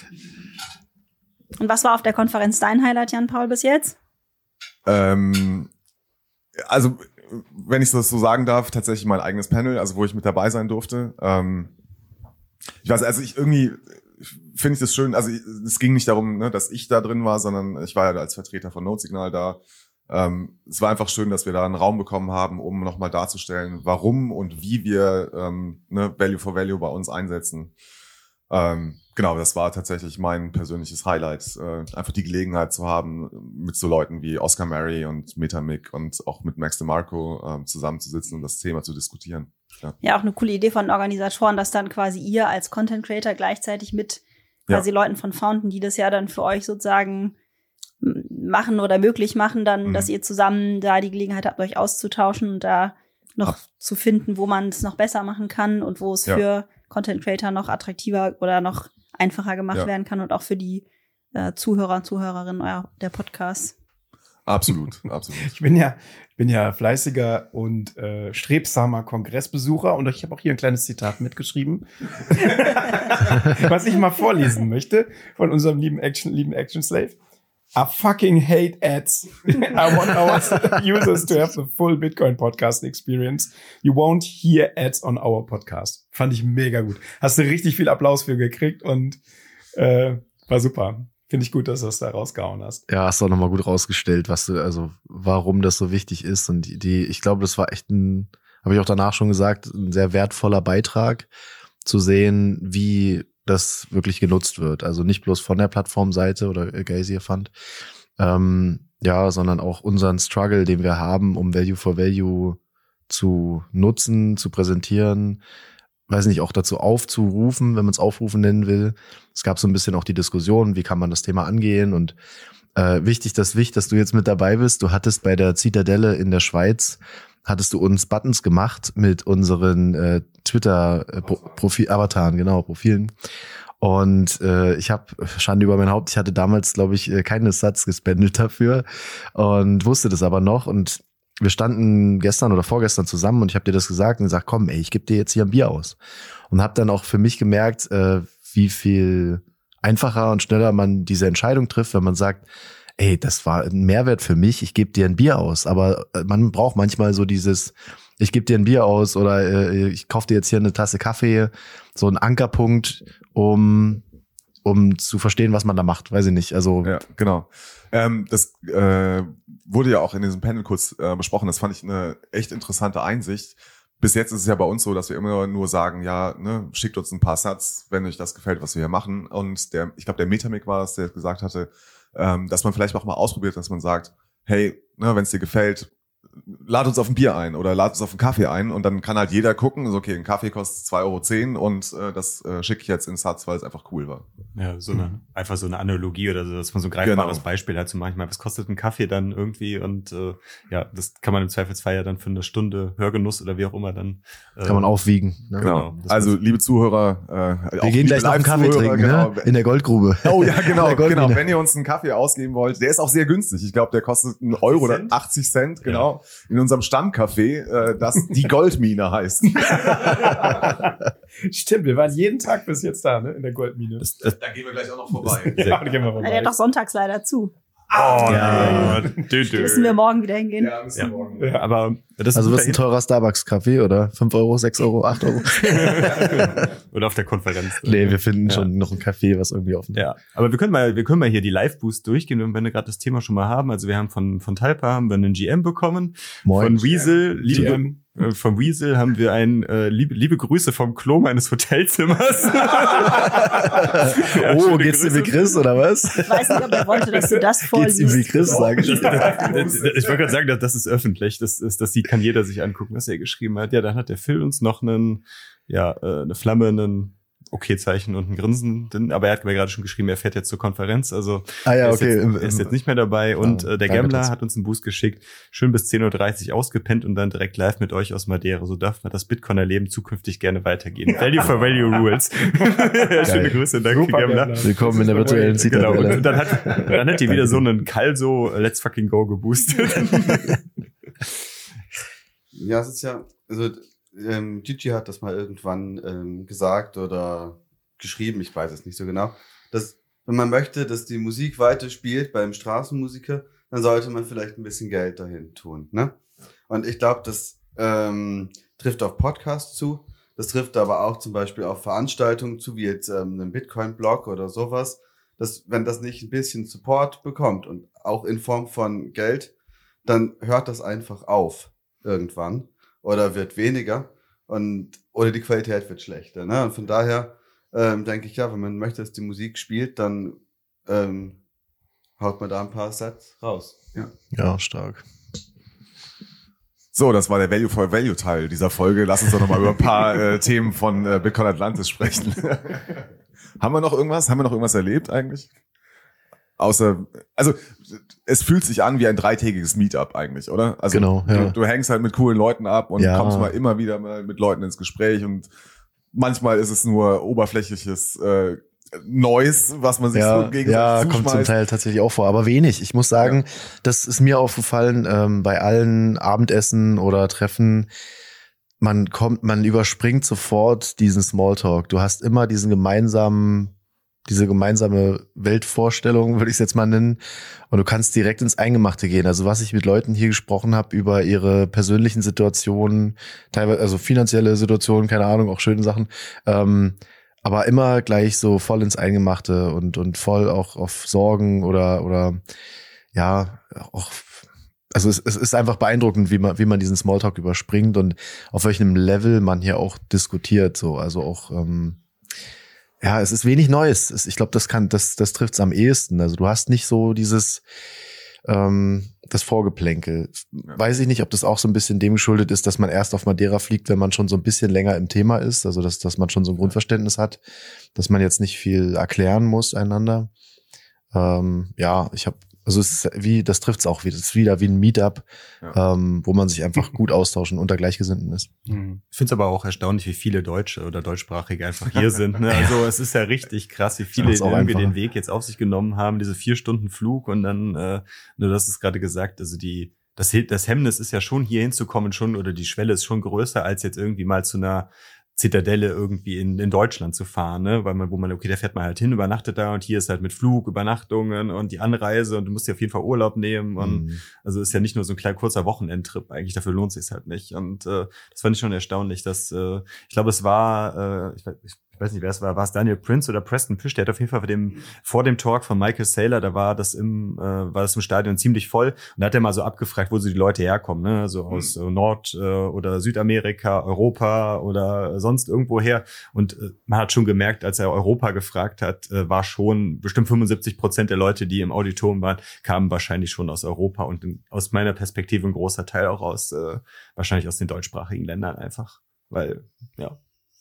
Und was war auf der Konferenz dein Highlight, Jan-Paul, bis jetzt? Ähm, also, wenn ich das so sagen darf, tatsächlich mein eigenes Panel, also wo ich mit dabei sein durfte. Ähm, ich weiß, also ich irgendwie finde ich das schön, also ich, es ging nicht darum, ne, dass ich da drin war, sondern ich war ja als Vertreter von Notsignal da. Ähm, es war einfach schön, dass wir da einen Raum bekommen haben, um nochmal darzustellen, warum und wie wir ähm, ne, Value for Value bei uns einsetzen. Ähm, genau, das war tatsächlich mein persönliches Highlight, äh, einfach die Gelegenheit zu haben, mit so Leuten wie Oscar Mary und Metamic und auch mit Max DeMarco ähm, zusammenzusitzen und das Thema zu diskutieren. Ja. Ja, auch eine coole Idee von Organisatoren, dass dann quasi ihr als Content Creator gleichzeitig mit quasi Ja. Leuten von Fountain, die das ja dann für euch sozusagen m- machen oder möglich machen, dann, Mhm. dass ihr zusammen da die Gelegenheit habt, euch auszutauschen und da noch Ab- zu finden, wo man es noch besser machen kann und wo es Ja. für Content Creator noch attraktiver oder noch einfacher gemacht Ja. werden kann und auch für die äh, Zuhörer und Zuhörerinnen euer, der Podcasts. Absolut, absolut. Ich bin ja, ich bin ja fleißiger und äh, strebsamer Kongressbesucher und ich habe auch hier ein kleines Zitat mitgeschrieben, was ich mal vorlesen möchte von unserem lieben Action, lieben Action Slave. I fucking hate ads. I want our users to have the full Bitcoin podcast experience. You won't hear ads on our podcast. Fand ich mega gut. Hast du richtig viel Applaus für gekriegt und äh, War super. Finde ich gut, dass du das da rausgehauen hast. Ja, hast du auch nochmal gut rausgestellt, was du, also warum das so wichtig ist. Und die, die ich glaube, das war echt ein, habe ich auch danach schon gesagt, ein sehr wertvoller Beitrag, zu sehen, wie das wirklich genutzt wird. Also nicht bloß von der Plattformseite oder Gazier Fund, ähm, ja, sondern auch unseren Struggle, den wir haben, um Value for Value zu nutzen, zu präsentieren, weiß nicht, auch dazu aufzurufen, wenn man es aufrufen nennen will. Es gab so ein bisschen auch die Diskussion, wie kann man das Thema angehen, und äh, wichtig, dass wichtig, dass du jetzt mit dabei bist. Du hattest bei der Zitadelle in der Schweiz, hattest du uns Buttons gemacht mit unseren äh, Twitter-Profil-Avataren, genau, Profilen. Und äh, ich habe, Schande über mein Haupt, ich hatte damals, glaube ich, keinen Satz gespendet dafür und wusste das aber noch. Und wir standen gestern oder vorgestern zusammen und ich habe dir das gesagt und gesagt, komm, ey, ich gebe dir jetzt hier ein Bier aus. Und habe dann auch für mich gemerkt, äh, wie viel einfacher und schneller man diese Entscheidung trifft, wenn man sagt, ey, das war ein Mehrwert für mich, ich gebe dir ein Bier aus. Aber man braucht manchmal so dieses, ich gebe dir ein Bier aus oder äh, ich kaufe dir jetzt hier eine Tasse Kaffee, so ein Ankerpunkt, um um zu verstehen, was man da macht, weiß ich nicht. Also ja, genau. Ähm, das äh, wurde ja auch in diesem Panel kurz äh, besprochen. Das fand ich eine echt interessante Einsicht. Bis jetzt ist es ja bei uns so, dass wir immer nur sagen, ja, ne, schickt uns ein paar Satz, wenn euch das gefällt, was wir hier machen. Und der, ich glaube, der Metamic war es, der gesagt hatte, ähm, dass man vielleicht auch mal ausprobiert, dass man sagt, hey, ne, wenn es dir gefällt, lad uns auf ein Bier ein oder lad uns auf einen Kaffee ein, und dann kann halt jeder gucken, so, okay, ein Kaffee kostet zwei Euro zehn und äh, das äh, schicke ich jetzt in Satz, weil es einfach cool war. Ja, so eine, einfach so eine Analogie oder so, dass man so ein greifbares Genau. Beispiel hat, so manchmal, was kostet ein Kaffee dann irgendwie, und äh, ja, das kann man im Zweifelsfall ja dann für eine Stunde Hörgenuss oder wie auch immer dann äh, kann man aufwiegen. Ne? Genau. das Also, muss- liebe Zuhörer, äh, Wir auch gehen liebe gleich noch einen Kaffee Live-Zuhörer, trinken, genau. ne? In der Goldgrube. Oh ja, genau, In der Goldmine. genau. Wenn ihr uns einen Kaffee ausgeben wollt, der ist auch sehr günstig. Ich glaube, der kostet einen Euro oder Cent? achtzig Cent, genau. In unserem Stammcafé, äh, das die Goldmine heißt. Stimmt, wir waren jeden Tag bis jetzt da, ne, in der Goldmine. das, das, Da gehen wir gleich auch noch vorbei. Ja, da gehen wir Der vorbei. hat doch sonntags leider zu. oh, Ja. dö, dö. Müssen wir morgen wieder hingehen. Ja, müssen wir morgen. Ja. Aber das Also ist wird ein teurer Starbucks-Kaffee, oder? fünf Euro, sechs Euro, acht Euro? oder auf der Konferenz. Nee, wir finden Ja. schon noch ein Café, was irgendwie offen ist. Ja, aber wir können mal, wir können mal hier die Live-Boost durchgehen, und wenn wir gerade das Thema schon mal haben. Also wir haben von, von Talpa haben wir einen G M bekommen. Moin. Von Weasel, liebe, G M. äh, vom Weasel haben wir ein, äh, liebe, liebe Grüße vom Klo meines Hotelzimmers. Ja, Oh, schöne geht's dir wie Grüße. Chris, oder was? Ich weiß nicht, ob er wollte, dass du das Geht's ihm wie vorliest. Chris, sage ich. Das, das, das, ich wollte gerade sagen, das, das ist öffentlich. Das, ist, das sieht, kann jeder sich angucken, was er geschrieben hat. Ja, dann hat der Phil uns noch einen, ja, äh, eine Flamme, einen Okay-Zeichen und ein Grinsen. denn- Aber er hat mir gerade schon geschrieben, er fährt jetzt zur Konferenz. Also Ah ja, er, ist okay. jetzt, Im- er ist im- jetzt nicht mehr dabei. Und Ja, äh, der danke, Gambler Tatz. hat uns einen Boost geschickt. Schön bis zehn Uhr dreißig ausgepennt und dann direkt live mit euch aus Madeira. So darf man das Bitcoiner-Leben zukünftig gerne weitergehen. Value for Value Rules. Ja, schöne Grüße, danke, Super, Gambler. Gambler. Willkommen in der virtuellen Genau, Zitadelle. und dann hat, dann hat die wieder so einen Calso Let's Fucking Go geboostet. Ja, es ist ja, also ähm, Gigi hat das mal irgendwann ähm, gesagt oder geschrieben, ich weiß es nicht so genau, dass wenn man möchte, dass die Musik weiterspielt beim Straßenmusiker, dann sollte man vielleicht ein bisschen Geld dahin tun. Ne? Und ich glaube, das ähm, trifft auf Podcasts zu, das trifft aber auch zum Beispiel auf Veranstaltungen zu, wie jetzt ähm, einen Bitcoin-Blog oder sowas, dass wenn das nicht ein bisschen Support bekommt und auch in Form von Geld, dann hört das einfach auf irgendwann oder wird weniger und oder die Qualität wird schlechter. Ne? Und von daher ähm, denke ich, ja, wenn man möchte, dass die Musik spielt, dann ähm, haut man da ein paar Sets raus. Ja. Ja, stark. So, das war der Value for Value Teil dieser Folge. Lass uns doch noch mal über ein paar äh, Themen von äh, Bitcoin Atlantis sprechen. Haben wir noch irgendwas? Haben wir noch irgendwas erlebt eigentlich? Außer, also es fühlt sich an wie ein dreitägiges Meetup eigentlich, oder? Also Genau, ja. du, du hängst halt mit coolen Leuten ab und Ja. kommst mal immer wieder mal mit Leuten ins Gespräch, und manchmal ist es nur oberflächliches äh, Noise, was man sich Ja, so gegenseitig ja, kommt zum zuschmeißt. Teil tatsächlich auch vor, aber wenig. Ich muss sagen, das ist mir aufgefallen ähm, bei allen Abendessen oder Treffen. Man kommt, man überspringt sofort diesen Smalltalk. Du hast immer diesen gemeinsamen, diese gemeinsame Weltvorstellung, würde ich es jetzt mal nennen. Und du kannst direkt ins Eingemachte gehen. Also was ich mit Leuten hier gesprochen habe über ihre persönlichen Situationen, teilweise, also finanzielle Situationen, keine Ahnung, auch schöne Sachen. Ähm, aber immer gleich so voll ins Eingemachte und und voll auch auf Sorgen oder oder ja auch. Also es, es ist einfach beeindruckend, wie man wie man diesen Smalltalk überspringt und auf welchem Level man hier auch diskutiert. So, also auch ähm, ja, es ist wenig Neues. Es, ich glaube, das kann das das trifft's am ehesten. Also du hast nicht so dieses ähm, das Vorgeplänkel. Weiß ich nicht, ob das auch so ein bisschen dem geschuldet ist, dass man erst auf Madeira fliegt, wenn man schon so ein bisschen länger im Thema ist. Also dass dass man schon so ein Grundverständnis hat, dass man jetzt nicht viel erklären muss einander. Ähm, ja, ich habe Also es ist wie, das trifft's auch wieder. Es ist wieder wie ein Meetup, ja. ähm, wo man sich einfach gut austauschen unter Gleichgesinnten ist. Ich finde es aber auch erstaunlich, wie viele Deutsche oder Deutschsprachige einfach hier sind. Ne? Also es ist ja richtig krass, wie viele irgendwie einfacher. Den Weg jetzt auf sich genommen haben, diese vier Stunden Flug und dann, äh, nur das ist gerade gesagt, also die, das, das Hemmnis ist ja schon hier hinzukommen schon, oder die Schwelle ist schon größer, als jetzt irgendwie mal zu einer Zitadelle irgendwie in, in Deutschland zu fahren, ne, weil man, wo man, okay, da fährt man halt hin, übernachtet da und hier ist halt mit Flug, Übernachtungen und die Anreise und du musst dir auf jeden Fall Urlaub nehmen und mhm. also ist ja nicht nur so ein kleiner kurzer Wochenendtrip, eigentlich dafür lohnt es sich halt nicht und äh, das fand ich schon erstaunlich, dass äh, ich glaube, es war, äh, ich, ich ich weiß nicht, wer es war, war es Daniel Prince oder Preston Pysh, der hat auf jeden Fall vor dem, vor dem Talk von Michael Saylor, da war das im, äh, war das im Stadion ziemlich voll und da hat er mal so abgefragt, wo so die Leute herkommen, ne, so aus mhm. Nord- äh, oder Südamerika, Europa oder sonst irgendwo her und äh, man hat schon gemerkt, als er Europa gefragt hat, äh, war schon bestimmt fünfundsiebzig Prozent der Leute, die im Auditorium waren, kamen wahrscheinlich schon aus Europa und in, aus meiner Perspektive ein großer Teil auch aus, äh, wahrscheinlich aus den deutschsprachigen Ländern einfach, weil, ja.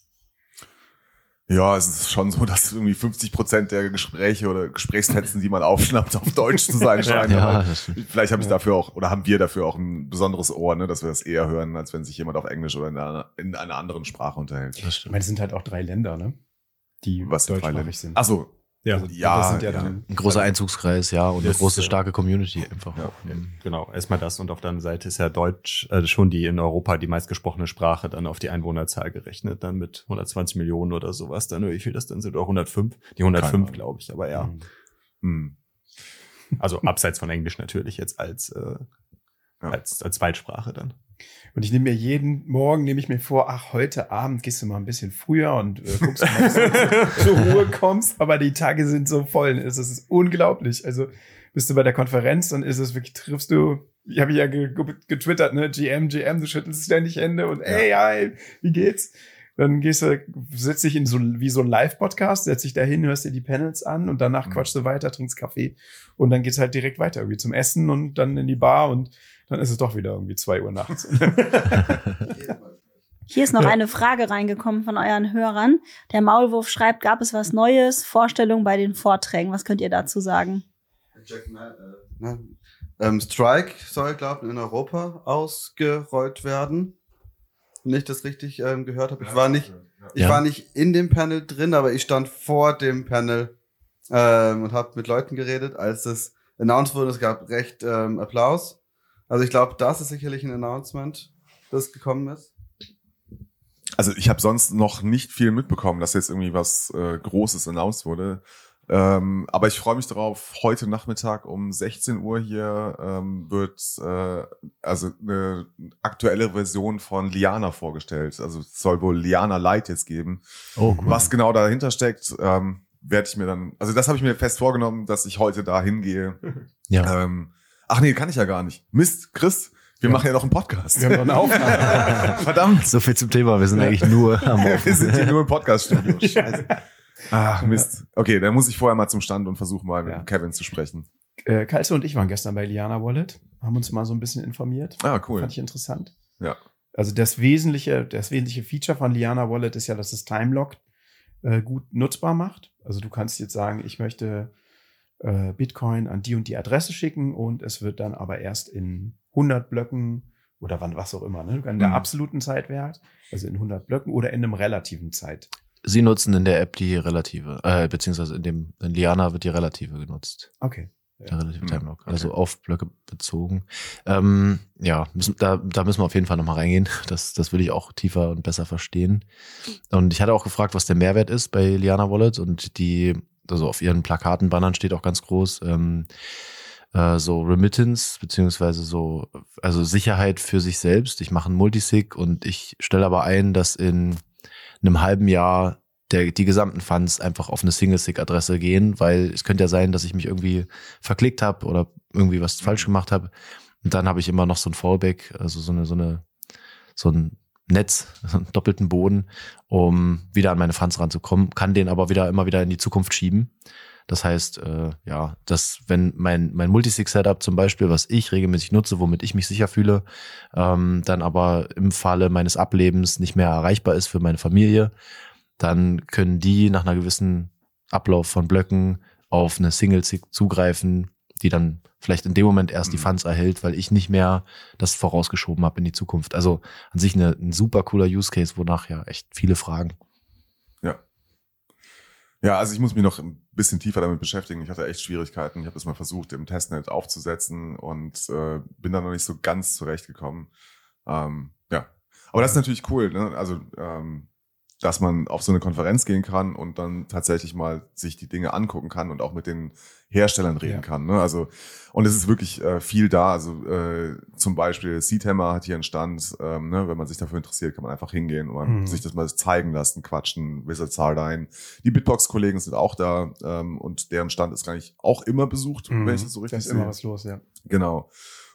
Ja, es ist schon so, dass irgendwie fünfzig Prozent der Gespräche oder Gesprächsfetzen, die man aufschnappt, auf Deutsch zu sein scheinen. Ja, vielleicht habe ich dafür auch, oder haben wir dafür auch ein besonderes Ohr, ne, dass wir das eher hören, als wenn sich jemand auf Englisch oder in einer, in einer anderen Sprache unterhält. Das ich meine, es sind halt auch drei Länder, ne? Die Was deutschsprachig sind. Ach so. Ja, also, ja, das sind ja, ja dann ein großer Einzugskreis, ja, und eine große, starke Community einfach. Ja, ja, genau, erstmal das und auf der anderen Seite ist ja Deutsch äh, schon die in Europa die meistgesprochene Sprache dann auf die Einwohnerzahl gerechnet, dann mit hundertzwanzig Millionen oder sowas, dann wie viel das dann sind, oder hundertfünf, die hundertfünf glaube ich, aber ja. Mhm. Also abseits von Englisch natürlich jetzt als äh, ja. als als Zweitsprache dann. Und ich nehme mir jeden Morgen, nehme ich mir vor, ach, heute Abend gehst du mal ein bisschen früher und äh, guckst mal, dass du zur Ruhe kommst. Aber die Tage sind so voll. Es ist unglaublich. Also bist du bei der Konferenz, dann ist es wirklich, triffst du, ich habe ja ge- ge- getwittert, ne, G M, G M, du schüttelst ständig Hände und ey, ja, ey, wie geht's? Dann gehst du, setzt dich in so, wie so ein Live-Podcast, setzt dich da hin, hörst dir die Panels an und danach mhm. quatschst du weiter, trinkst Kaffee und dann geht's halt direkt weiter, irgendwie zum Essen und dann in die Bar und dann ist es doch wieder irgendwie zwei Uhr nachts. Hier ist noch ja. eine Frage reingekommen von euren Hörern. Der Maulwurf schreibt, gab es was Neues? Vorstellungen bei den Vorträgen. Was könnt ihr dazu sagen? Jack, äh, ähm, Strike soll, glaube ich, in Europa ausgerollt werden. Wenn ich das richtig ähm, gehört habe. Ich war nicht, ich ja. war nicht in dem Panel drin, aber ich stand vor dem Panel ähm, und habe mit Leuten geredet, als das announced wurde. Es gab recht ähm, Applaus. Also ich glaube, das ist sicherlich ein Announcement, das gekommen ist. Also ich habe sonst noch nicht viel mitbekommen, dass jetzt irgendwie was äh, Großes announced wurde. Ähm, aber ich freue mich darauf, heute Nachmittag um sechzehn Uhr hier ähm, wird äh, also eine aktuelle Version von Liana vorgestellt. Also es soll wohl Liana Lite jetzt geben. Oh, cool. Was genau dahinter steckt, ähm, werde ich mir dann, also das habe ich mir fest vorgenommen, dass ich heute da hingehe. Ja. Ähm, Ach nee, kann ich ja gar nicht. Mist, Chris, wir ja. machen ja noch einen Podcast. Wir haben noch eine Aufnahme. Verdammt. So viel zum Thema, wir sind eigentlich nur am Aufnehmen. Wir sind hier nur im Podcast-Studio. Scheiße. Ach, Mist. Okay, dann muss ich vorher mal zum Stand und versuchen mal mit ja. Kevin zu sprechen. Äh, Kalse und ich waren gestern bei Liana Wallet, haben uns mal so ein bisschen informiert. Ah, cool. Fand ich interessant. Ja. Also das wesentliche, das wesentliche Feature von Liana Wallet ist ja, dass es Timelock äh, gut nutzbar macht. Also du kannst jetzt sagen, ich möchte Bitcoin an die und die Adresse schicken und es wird dann aber erst in hundert Blöcken oder wann was auch immer, ne? In der mhm. absoluten Zeitwert, also in hundert Blöcken oder in einem relativen Zeit. Sie nutzen in der App die relative, äh, beziehungsweise in dem in Liana wird die relative genutzt. Okay. Der relative mhm. Timelock, also okay. auf Blöcke bezogen. Ähm, ja, müssen, da, da müssen wir auf jeden Fall nochmal reingehen. Das, das würde ich auch tiefer und besser verstehen. Und ich hatte auch gefragt, was der Mehrwert ist bei Liana Wallet und die also auf ihren Plakaten, Bannern steht auch ganz groß, ähm, äh, so Remittance, beziehungsweise so, also Sicherheit für sich selbst. Ich mache einen Multisig und ich stelle aber ein, dass in einem halben Jahr der, die gesamten Funds einfach auf eine Single-Sig-Adresse gehen, weil es könnte ja sein, dass ich mich irgendwie verklickt habe oder irgendwie was falsch gemacht habe. Und dann habe ich immer noch so ein Fallback, also so eine, so eine, so ein Netz, so einen doppelten Boden, um wieder an meine Funds ranzukommen, kann den aber wieder immer wieder in die Zukunft schieben. Das heißt, äh, ja, dass wenn mein mein Multisig-Setup zum Beispiel, was ich regelmäßig nutze, womit ich mich sicher fühle, ähm, dann aber im Falle meines Ablebens nicht mehr erreichbar ist für meine Familie, dann können die nach einer gewissen Ablauf von Blöcken auf eine Single-Sig zugreifen, die dann vielleicht in dem Moment erst die Funds erhält, weil ich nicht mehr das vorausgeschoben habe in die Zukunft. Also an sich eine, ein super cooler Use Case, wonach ja echt viele fragen. Ja. Ja, also ich muss mich noch ein bisschen tiefer damit beschäftigen. Ich hatte echt Schwierigkeiten. Ich habe das mal versucht, im Testnet aufzusetzen und äh, bin da noch nicht so ganz zurechtgekommen. Ähm, ja, aber das ist natürlich cool, ne? Also ähm, dass man auf so eine Konferenz gehen kann und dann tatsächlich mal sich die Dinge angucken kann und auch mit den Herstellern reden ja. kann. Ne? Also und es ist wirklich äh, viel da. Also äh, zum Beispiel Seedhammer hat hier einen Stand. Ähm, ne? Wenn man sich dafür interessiert, kann man einfach hingehen und man Mhm. sich das mal zeigen lassen, quatschen. Wizards Hardline. Die Bitbox-Kollegen sind auch da ähm, und deren Stand ist gar nicht auch immer besucht, Mhm. wenn ich das so richtig Da ist sehe. immer was los, ja. Genau.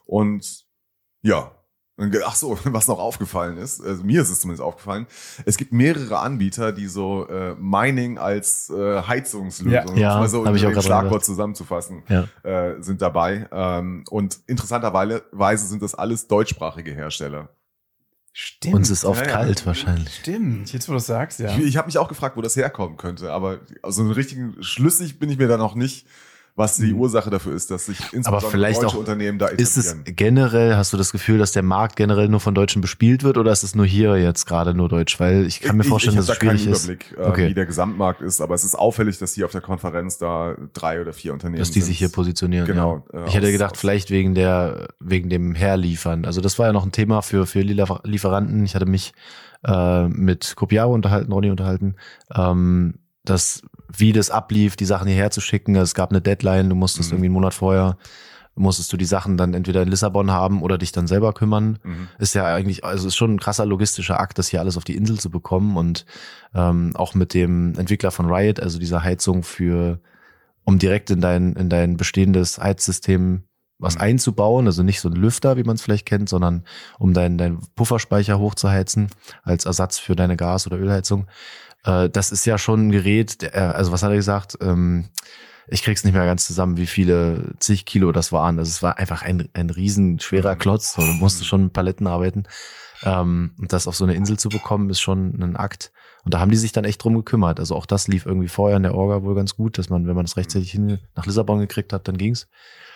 Und ja. Ach so, was noch aufgefallen ist, also mir ist es zumindest aufgefallen, es gibt mehrere Anbieter, die so äh, Mining als äh, Heizungslösung, Ja, um es mal so hab ich in auch dem gerade Schlagwort gehört. zusammenzufassen, Ja. äh, sind dabei. Ähm, und interessanterweise sind das alles deutschsprachige Hersteller. Stimmt. Uns ist oft Ja, ja. kalt wahrscheinlich. Stimmt, jetzt wo du das sagst, ja. Ich, ich habe mich auch gefragt, wo das herkommen könnte, aber so einen richtigen schlüssig bin ich mir da noch nicht, was die Mhm. Ursache dafür ist, dass sich insbesondere vielleicht deutsche auch- Unternehmen da Ist es etablieren. generell, hast du das Gefühl, dass der Markt generell nur von Deutschen bespielt wird oder ist es nur hier jetzt gerade nur Deutsch? Weil ich kann mir vorstellen, ich, dass ich es hab da schwierig keinen ist, Überblick, äh, Okay. wie der Gesamtmarkt ist, aber es ist auffällig, dass hier auf der Konferenz da drei oder vier Unternehmen dass die sind. sich hier positionieren. Genau, Ja. äh, Ich hätte aus- gedacht, aus- vielleicht wegen der, wegen dem Herliefern. Also das war ja noch ein Thema für, für Liefer- Lieferanten. Ich hatte mich äh, mit Copiaro unterhalten, Ronny unterhalten, ähm, dass wie das ablief, die Sachen hierher zu schicken. Es gab eine Deadline, du musstest Mhm. irgendwie einen Monat vorher, musstest du die Sachen dann entweder in Lissabon haben oder dich dann selber kümmern. Mhm. Ist ja eigentlich, also ist schon ein krasser logistischer Akt, das hier alles auf die Insel zu bekommen und ähm, auch mit dem Entwickler von Riot, also dieser Heizung für, um direkt in dein, in dein bestehendes Heizsystem was Mhm. einzubauen, also nicht so ein Lüfter, wie man es vielleicht kennt, sondern um deinen dein Pufferspeicher hochzuheizen als Ersatz für deine Gas- oder Ölheizung. Äh, das ist ja schon ein Gerät, der, also was hat er gesagt? Ähm, ich krieg's nicht mehr ganz zusammen, wie viele zig Kilo das waren. Also es war einfach ein, ein riesen schwerer Klotz. So, du musst schon mit Paletten arbeiten. Ähm, und das auf so eine Insel zu bekommen, ist schon ein Akt. Und da haben die sich dann echt drum gekümmert. Also auch das lief irgendwie vorher in der Orga wohl ganz gut, dass man, wenn man das rechtzeitig hin nach Lissabon gekriegt hat, dann ging's.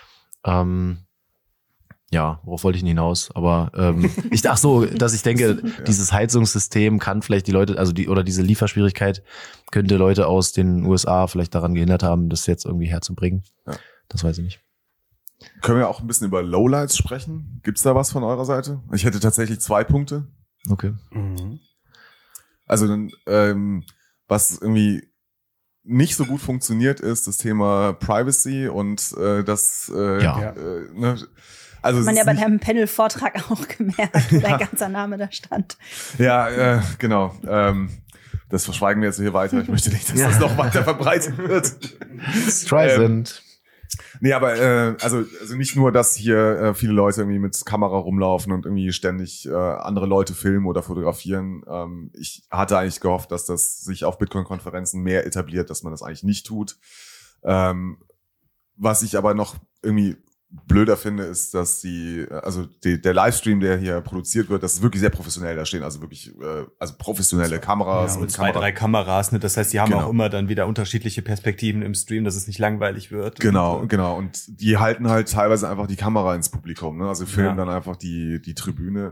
Ähm, ja, worauf wollte ich denn hinaus? Aber ähm, ich ach so, dass ich denke, dieses Heizungssystem kann vielleicht die Leute, also die oder diese Lieferschwierigkeit könnte Leute aus den U S A vielleicht daran gehindert haben, das jetzt irgendwie herzubringen. Ja. Das weiß ich nicht. Können wir auch ein bisschen über Lowlights sprechen? Gibt's da was von eurer Seite? Ich hätte tatsächlich zwei Punkte. Okay. Mhm. Also dann, ähm, was irgendwie nicht so gut funktioniert, ist das Thema Privacy und äh, das äh, Ja. äh, ne, also Hat man es ja ist bei nicht- deinem Panel-Vortrag auch gemerkt, wo dein ganzer Name da stand. Ja, äh, genau. Ähm, das verschweigen wir jetzt hier weiter. Ich möchte nicht, dass das noch weiter verbreitet wird. Streisand. Nee, aber äh, also, also nicht nur, dass hier äh, viele Leute irgendwie mit Kamera rumlaufen und irgendwie ständig äh, andere Leute filmen oder fotografieren. Ähm, ich hatte eigentlich gehofft, dass das sich auf Bitcoin-Konferenzen mehr etabliert, dass man das eigentlich nicht tut. Ähm, was ich aber noch irgendwie blöder finde, ist, dass die, also die, der Livestream, der hier produziert wird, das ist wirklich sehr professionell. Da stehen also wirklich äh, also professionelle Kameras Ja, mit und zwei, Kamera- drei Kameras, ne? Das heißt, die haben Genau. auch immer dann wieder unterschiedliche Perspektiven im Stream, dass es nicht langweilig wird. Genau, Und, äh, genau. Und die halten halt teilweise einfach die Kamera ins Publikum, ne? Also filmen Ja. dann einfach die, die Tribüne.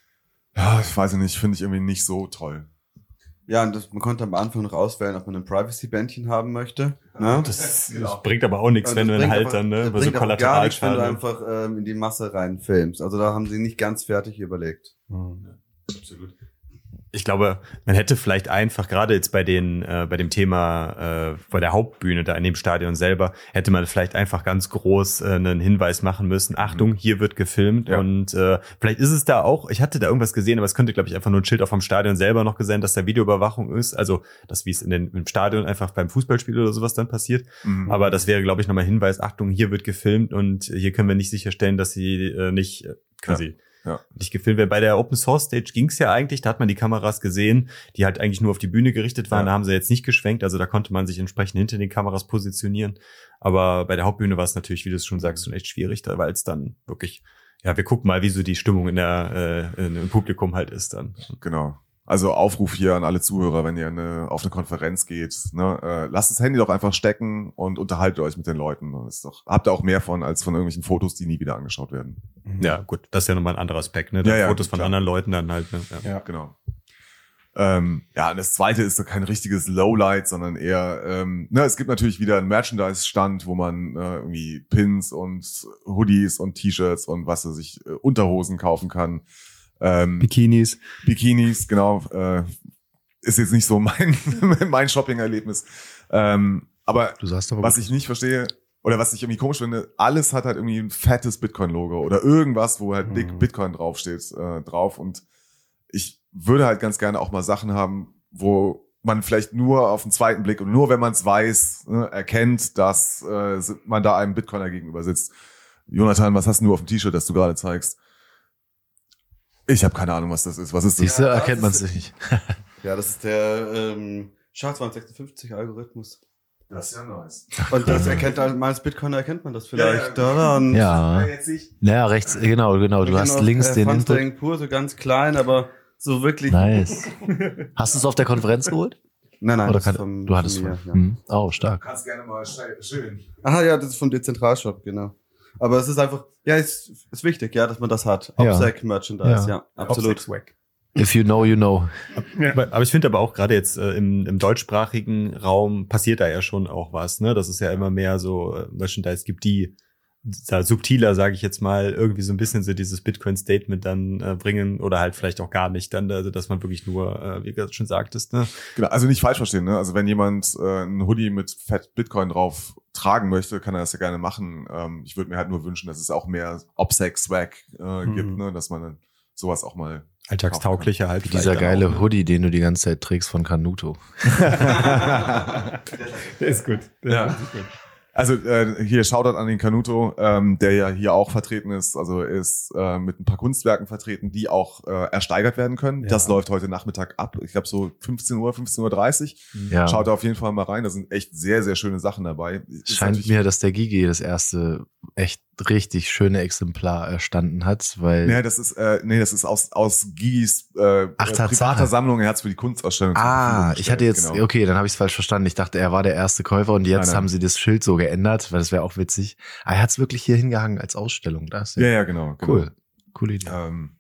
Ja, ich weiß nicht, finde ich irgendwie nicht so toll. Ja, und das, man konnte am Anfang noch auswählen, ob man ein Privacy-Bändchen haben möchte. Ne? Das, das bringt aber auch nichts, Und wenn das du einen bringt Halter, aber- ne? das Über so bringt aber gar nichts, wenn du Kollateralschaden. einfach ähm, in die Masse rein filmst. Also da haben sie nicht ganz fertig überlegt. Mhm. Absolut. Ich glaube, man hätte vielleicht einfach, gerade jetzt bei den, äh, bei dem Thema, äh, bei der Hauptbühne da in dem Stadion selber, hätte man vielleicht einfach ganz groß äh, einen Hinweis machen müssen. Achtung, hier wird gefilmt. Ja. Und äh, vielleicht ist es da auch, ich hatte da irgendwas gesehen, aber es könnte, glaube ich, einfach nur ein Schild auch vom Stadion selber noch gesehen, dass da Videoüberwachung ist. Also, das, wie es in den, im Stadion einfach beim Fußballspiel oder sowas dann passiert. Mhm. Aber das wäre, glaube ich, nochmal Hinweis, Achtung, hier wird gefilmt und hier können wir nicht sicherstellen, dass sie äh, nicht äh, quasi Ja. Ja. nicht gefilmt werden. Bei der Open Source Stage ging es ja eigentlich, da hat man die Kameras gesehen, die halt eigentlich nur auf die Bühne gerichtet waren, Ja. da haben sie jetzt nicht geschwenkt, also da konnte man sich entsprechend hinter den Kameras positionieren. Aber bei der Hauptbühne war es natürlich, wie du es schon sagst, schon echt schwierig, da, weil es dann wirklich, ja, wir gucken mal, wie so die Stimmung in der äh, in, im Publikum halt ist dann. Genau. Also Aufruf hier an alle Zuhörer, wenn ihr eine, auf eine Konferenz geht, ne, äh, lasst das Handy doch einfach stecken und unterhaltet euch mit den Leuten. Das ist doch, habt ihr auch mehr von, als von irgendwelchen Fotos, die nie wieder angeschaut werden. Ja, gut, das ist ja nochmal ein anderer Aspekt, ne? Ja, ja, Fotos von klar. anderen Leuten dann halt, ne? Ja. Ja. Genau. Ähm, ja, und das zweite ist so kein richtiges Lowlight, sondern eher, ähm, ne, es gibt natürlich wieder einen Merchandise-Stand, wo man äh, irgendwie Pins und Hoodies und T-Shirts und was er sich äh, Unterhosen kaufen kann. Ähm, Bikinis. Bikinis, genau. Äh, ist jetzt nicht so mein, mein Shopping-Erlebnis. Ähm, aber Du sagst aber was ich nicht verstehe, oder was ich irgendwie komisch finde, alles hat halt irgendwie ein fettes Bitcoin-Logo oder irgendwas, wo halt dick Mhm. Bitcoin draufsteht, äh, drauf. Und ich würde halt ganz gerne auch mal Sachen haben, wo man vielleicht nur auf den zweiten Blick und nur wenn man es weiß, ne, erkennt, dass äh, man da einem Bitcoiner gegenüber sitzt. Jonathan, was hast du auf dem T-Shirt, das du gerade zeigst? Ich habe keine Ahnung, was das ist. Was ist das? Siehst du, Ja, erkennt man das es ist- nicht. Ja, das ist der ähm, SHA zweihundertsechsundfünfzig Algorithmus. Das ist ja nice. Und das erkennt halt, als Bitcoiner erkennt man das vielleicht, Ja, ja. oder? Und Ja. Jetzt nicht. Naja, rechts, genau, genau. Du wir hast kennen auch, links äh, den Input. Funstring pur, so ganz klein, aber so wirklich. Nice. Hast du es auf der Konferenz geholt? Nein, nein, Oder das kann, ist vom, du hattest von von. mir, ja. Hm. Oh, Du stark. kannst gerne mal schön. Aha, ja, das ist vom Dezentralshop, genau. Aber es ist einfach, ja, ist, ist wichtig, ja, dass man das hat. Ja. Obsec Merchandise, ja, Ja. absolut. Swag. If you know, you know. Aber, aber ich finde aber auch gerade jetzt äh, im, im deutschsprachigen Raum passiert da ja schon auch was, ne? Dass es ja immer mehr so äh, Merchandise gibt, die da subtiler, sage ich jetzt mal, irgendwie so ein bisschen so dieses Bitcoin-Statement dann äh, bringen oder halt vielleicht auch gar nicht dann, also dass man wirklich nur, äh, wie du schon sagtest, ne? Genau, also nicht falsch verstehen, ne? Also wenn jemand äh, einen Hoodie mit fett Bitcoin drauf tragen möchte, kann er das ja gerne machen. Ähm, ich würde mir halt nur wünschen, dass es auch mehr Obsec-Swag äh, Mhm. gibt, ne? Dass man dann sowas auch mal Alltagstauglicher halt. Wie vielleicht dieser dann geile auch, ne? Hoodie, den du die ganze Zeit trägst von Canuto. Der ist gut. Der Ja. ist gut. Also äh, hier Shoutout an den Canuto, ähm, der ja hier auch vertreten ist. Also er ist äh, mit ein paar Kunstwerken vertreten, die auch äh, ersteigert werden können. Ja. Das läuft heute Nachmittag ab. Ich glaube so fünfzehn Uhr, fünfzehn Uhr dreißig. Ja. Schaut da auf jeden Fall mal rein. Da sind echt sehr, sehr schöne Sachen dabei. Ist Scheint natürlich- mir, dass der Gigi das erste echt richtig schöne Exemplar erstanden hat, weil Nee, das ist, äh, nee, das ist aus, aus Gigis äh, Ach, äh, Tatsache. privater Sammlung. Er hat es für die Kunstausstellung zur Ah, Verfügung ich hatte gestellt, jetzt, genau. okay, dann habe ich es falsch verstanden. Ich dachte, er war der erste Käufer und jetzt Nein, nein. haben sie das Schild so geändert, weil das wäre auch witzig. Ah, er hat es wirklich hier hingehangen als Ausstellung. Das ist Ja, ja, genau. genau. cool. Coole Idee. Ähm,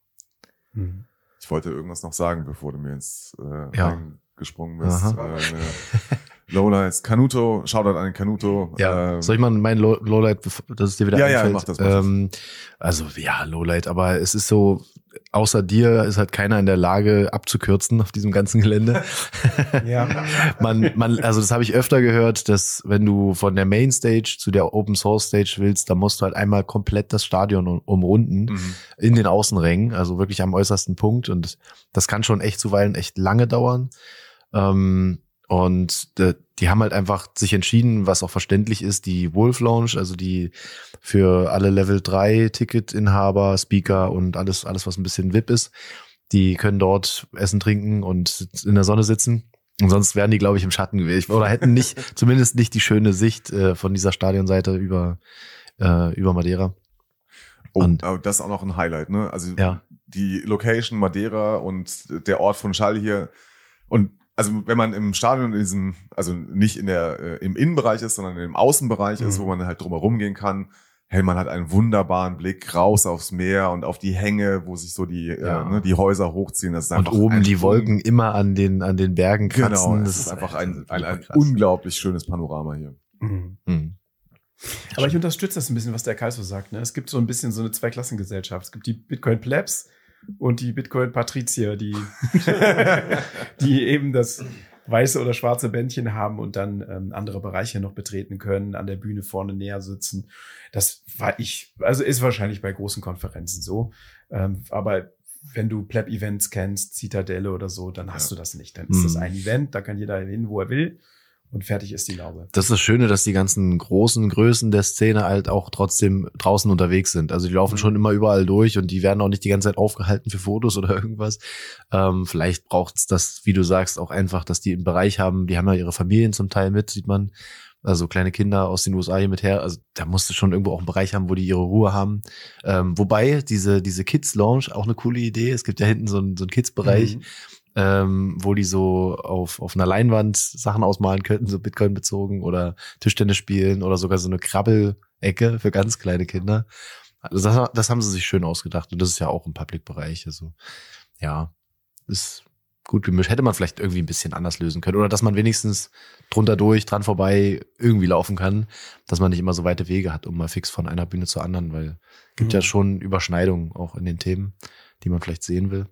Mhm. ich wollte irgendwas noch sagen, bevor du mir jetzt äh, Ja. eingesprungen bist. Aha. Äh, ne, Lowlights, Canuto, Shoutout an den Canuto. Ja, ähm, soll ich mal mein Low- Lowlight, bevor- dass es dir wieder Ja, ja, einfällt? mach das, mach das. ähm, Also, ja, Lowlight, aber es ist so, außer dir ist halt keiner in der Lage abzukürzen auf diesem ganzen Gelände. Ja. man, man, also das habe ich öfter gehört, dass wenn du von der Mainstage zu der Open Source Stage willst, dann musst du halt einmal komplett das Stadion um- umrunden mhm. in den Außenrängen, also wirklich am äußersten Punkt, und das kann schon echt zuweilen echt lange dauern. Ähm, und de, die haben halt einfach sich entschieden, was auch verständlich ist, die Wolf Lounge, also die für alle Level drei Ticketinhaber, Speaker und alles, alles was ein bisschen V I P ist, die können dort essen, trinken und in der Sonne sitzen. Und sonst wären die, glaube ich, im Schatten gewesen. Oder hätten nicht, zumindest nicht die schöne Sicht äh, von dieser Stadionseite über, äh, über Madeira. Oh, Und- aber das ist auch noch ein Highlight, ne? Also Ja. die Location Madeira und der Ort von Schall hier. Und also wenn man im Stadion in diesem, also nicht in der äh, im Innenbereich ist, sondern im Außenbereich ist, Mhm. wo man halt drumherum gehen kann, hey, man hat einen wunderbaren Blick raus aufs Meer und auf die Hänge, wo sich so die, Ja. äh, ne, die Häuser hochziehen. Das ist Und einfach oben ein die un- Wolken immer an den, an den Bergen kratzen. Genau, das ist einfach ein, ein, ein krass. unglaublich schönes Panorama hier. Mhm. Mhm. Aber ich unterstütze das ein bisschen, was der Kai so sagt. Ne? Es gibt so ein bisschen so eine Zweiklassengesellschaft. Es gibt die Bitcoin Plebs und die Bitcoin-Patrizier, die, die eben das weiße oder schwarze Bändchen haben und dann ähm, andere Bereiche noch betreten können, an der Bühne vorne näher sitzen. Das war ich, also ist wahrscheinlich bei großen Konferenzen so. Ähm, aber wenn du Pleb-Events kennst, Zitadelle oder so, dann hast ja. du das nicht. Dann ist mhm. das ein Event, da kann jeder hin, wo er will. Und fertig ist die Laube. Das ist das Schöne, dass die ganzen großen Größen der Szene halt auch trotzdem draußen unterwegs sind. Also die laufen mhm. schon immer überall durch und die werden auch nicht die ganze Zeit aufgehalten für Fotos oder irgendwas. Ähm, vielleicht braucht's das, wie du sagst, auch einfach, dass die einen Bereich haben, die haben ja ihre Familien zum Teil mit, sieht man. Also kleine Kinder aus den U S A hier mit her. Also da musst du schon irgendwo auch einen Bereich haben, wo die ihre Ruhe haben. Ähm, wobei diese diese Kids Lounge auch eine coole Idee. Es gibt ja hinten so einen so einen Kids-Bereich. Mhm. Ähm, wo die so auf auf einer Leinwand Sachen ausmalen könnten, so Bitcoin bezogen oder Tischtennis spielen oder sogar so eine Krabbelecke für ganz kleine Kinder. Also das, das haben sie sich schön ausgedacht und das ist ja auch im Public-Bereich. Also ja, ist gut gemischt. Hätte man vielleicht irgendwie ein bisschen anders lösen können oder dass man wenigstens drunter durch, dran vorbei irgendwie laufen kann, dass man nicht immer so weite Wege hat, um mal fix von einer Bühne zur anderen, weil es gibt mhm. ja schon Überschneidungen auch in den Themen, die man vielleicht sehen will.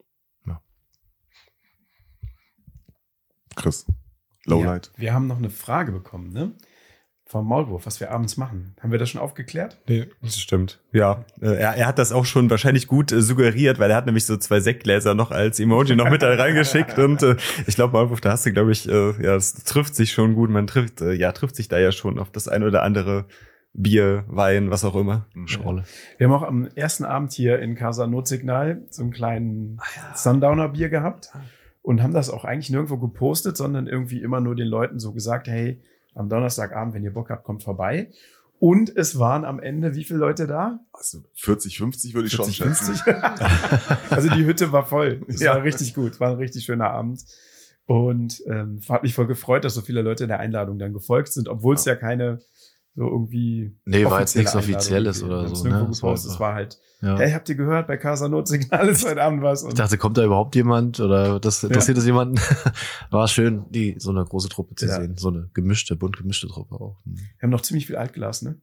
Chris, Lowlight. Ja, wir haben noch eine Frage bekommen, ne? Vom Maulwurf, was wir abends machen. Haben wir das schon aufgeklärt? Nee, das stimmt. Ja, äh, er, er hat das auch schon wahrscheinlich gut äh, suggeriert, weil er hat nämlich so zwei Sektgläser noch als Emoji noch mit da reingeschickt und äh, ich glaube, Maulwurf, da hast du, glaube ich, äh, ja, es trifft sich schon gut. Man trifft, äh, ja, trifft sich da ja schon auf das ein oder andere Bier, Wein, was auch immer. Schorle. Wir haben auch am ersten Abend hier in Casa Notsignal so einen kleinen ah, ja. Sundowner-Bier gehabt. Und haben das auch eigentlich nirgendwo gepostet, sondern irgendwie immer nur den Leuten so gesagt, hey, am Donnerstagabend, wenn ihr Bock habt, kommt vorbei. Und es waren am Ende wie viele Leute da? Also vierzig, fünfzig würde ich vierzig, schon schätzen. fünfzig Also die Hütte war voll. Es ja. war richtig gut, war ein richtig schöner Abend. Und ähm, hat mich voll gefreut, dass so viele Leute der Einladung dann gefolgt sind, obwohl es ja. ja keine so irgendwie nee, war jetzt nichts Offizielles oder so. Ne? Es war, es war halt, ja. hey, habt ihr gehört, bei Casa Notsignal ist heute Abend was. Und ich dachte, kommt da überhaupt jemand oder das interessiert ja. das jemanden? War schön, die so eine große Truppe zu ja. sehen. So eine gemischte, bunt gemischte Truppe auch. Wir haben noch ziemlich viel Altglas, ne?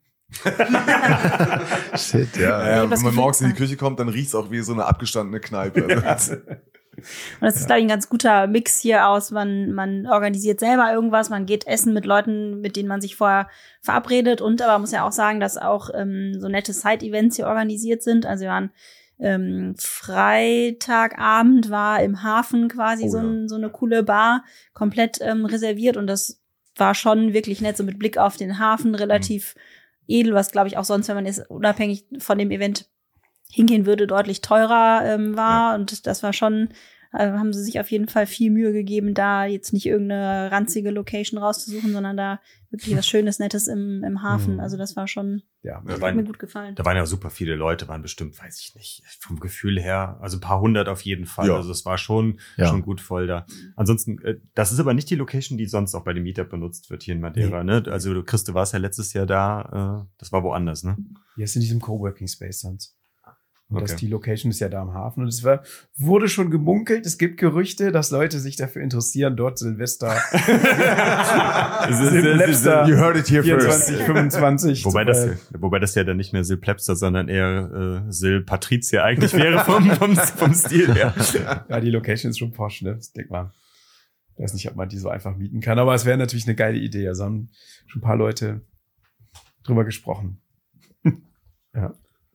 Shit, ja. ja wenn man morgens in die Küche kommt, dann riecht's auch wie so eine abgestandene Kneipe. Also. Und das ist, glaube ich, ein ganz guter Mix hier aus. Man, man organisiert selber irgendwas, man geht essen mit Leuten, mit denen man sich vorher verabredet. Und aber man muss ja auch sagen, dass auch ähm, so nette Side-Events hier organisiert sind. Also wir waren ähm, Freitagabend war im Hafen quasi oh, so, ein, ja. so eine coole Bar komplett ähm, reserviert. Und das war schon wirklich nett, so mit Blick auf den Hafen, relativ mhm. edel, was, glaube ich, auch sonst, wenn man jetzt unabhängig von dem Event hingehen würde, deutlich teurer ähm, war. Ja. Und das war schon, äh, haben sie sich auf jeden Fall viel Mühe gegeben, da jetzt nicht irgendeine ranzige Location rauszusuchen, sondern da wirklich was Schönes, Nettes im, im Hafen. Mhm. Also das war schon, ja, das waren, hat mir gut gefallen. Da waren ja super viele Leute, waren bestimmt, weiß ich nicht, vom Gefühl her, also ein paar hundert auf jeden Fall. Ja. Also es war schon, ja. schon gut voll da. Ansonsten, äh, das ist aber nicht die Location, die sonst auch bei dem Meetup benutzt wird hier in Madeira, nee. ne? Also du, Chris, du warst ja letztes Jahr da, äh, das war woanders, ne? Hier ist in diesem Coworking Space sonst. Und okay. das, die Location ist ja da am Hafen. Und es war, wurde schon gemunkelt, es gibt Gerüchte, dass Leute sich dafür interessieren, dort Silvester, Silvester, you heard it here vierundzwanzig, fünfundzwanzig. Wobei das, wobei das ja dann nicht mehr Silplebster, sondern eher äh, Silpatrizier eigentlich wäre vom, vom, vom Stil her. Ja, die Location ist schon posch, ne? Ich denk mal. Ich weiß nicht, ob man die so einfach mieten kann, aber es wäre natürlich eine geile Idee. Also haben schon ein paar Leute drüber gesprochen. Ja.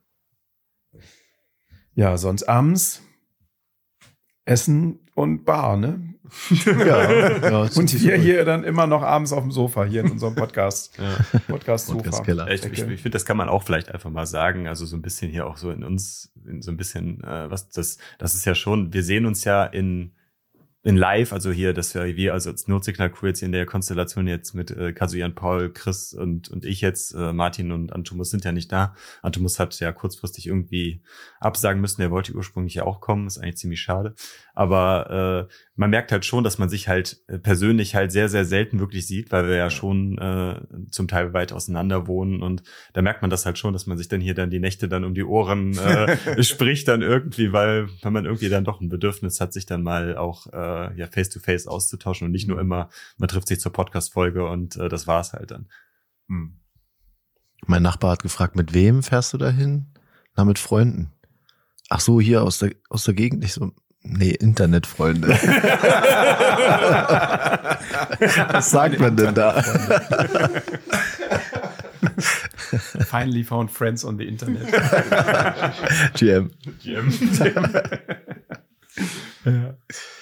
Ja, sonst abends Essen und Bar, ne? Ja, ja, und wir hier dann immer noch abends auf dem Sofa, hier in unserem Podcast. Ja. Podcast-Sofa. Podcast ich ich, ich finde, das kann man auch vielleicht einfach mal sagen. Also so ein bisschen hier auch so in uns, in so ein bisschen, äh, was das, das ist ja schon, wir sehen uns ja in in live, also hier, dass wir, wir also als Notsignal-Crew jetzt in der Konstellation jetzt mit äh, Kazuyan, Paul, Chris und und ich jetzt, äh, Martin und Antumus sind ja nicht da. Antumus hat ja kurzfristig irgendwie absagen müssen, er wollte ursprünglich ja auch kommen, ist eigentlich ziemlich schade. Aber äh, man merkt halt schon, dass man sich halt persönlich halt sehr, sehr selten wirklich sieht, weil wir ja schon äh, zum Teil weit auseinander wohnen und da merkt man das halt schon, dass man sich dann hier dann die Nächte dann um die Ohren äh, spricht dann irgendwie, weil wenn man irgendwie dann doch ein Bedürfnis hat, sich dann mal auch äh, ja face-to-face auszutauschen und nicht nur immer, man trifft sich zur Podcast-Folge und äh, das war's halt dann. Hm. Mein Nachbar hat gefragt, mit wem fährst du dahin? Na, mit Freunden. Ach so, hier aus der, aus der Gegend nicht so. Nee, Internetfreunde. Was sagt man denn da? Finally found friends on the Internet. G M. G M. ja.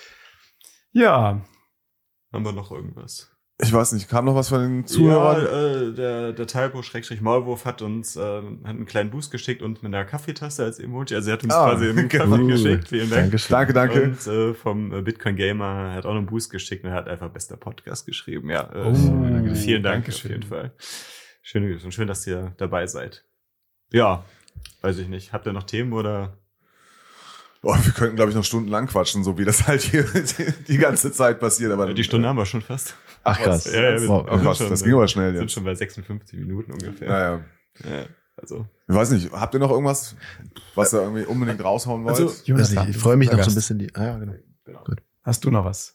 ja. Haben wir noch irgendwas? Ich weiß nicht, kam noch was von den Zuhörern? Ja, äh, der, der Talbo-Maulwurf hat uns äh, hat einen kleinen Boost geschickt und mit einer Kaffeetasse als Emoji. Also er hat uns Ah, quasi einen Kaffee cool. geschickt. Vielen Dank. Dankeschön. Danke, danke. Und äh, vom äh, Bitcoin Gamer hat auch noch einen Boost geschickt und er hat einfach bester Podcast geschrieben. Ja, äh, Oh, vielen Dank Dankeschön. auf jeden Fall. Schön und schön, dass ihr dabei seid. Ja, weiß ich nicht. Habt ihr noch Themen oder? Oh, wir könnten, glaube ich, noch stundenlang quatschen, so wie das halt hier die ganze Zeit passiert. Aber Ja, die Stunde haben wir schon fast. Ach krass. Ja, ja, wir Wow. Oh, krass, sind das schon, ging aber schnell sind jetzt. schon bei sechsundfünfzig Minuten ungefähr. Naja. Ja, also. Ich weiß nicht, habt ihr noch irgendwas, was ihr irgendwie unbedingt raushauen wollt? Also, Weiß Jonathan, nicht, ich freue mich noch so ein Gast. bisschen die. Ah, ja, genau. Hast du noch was?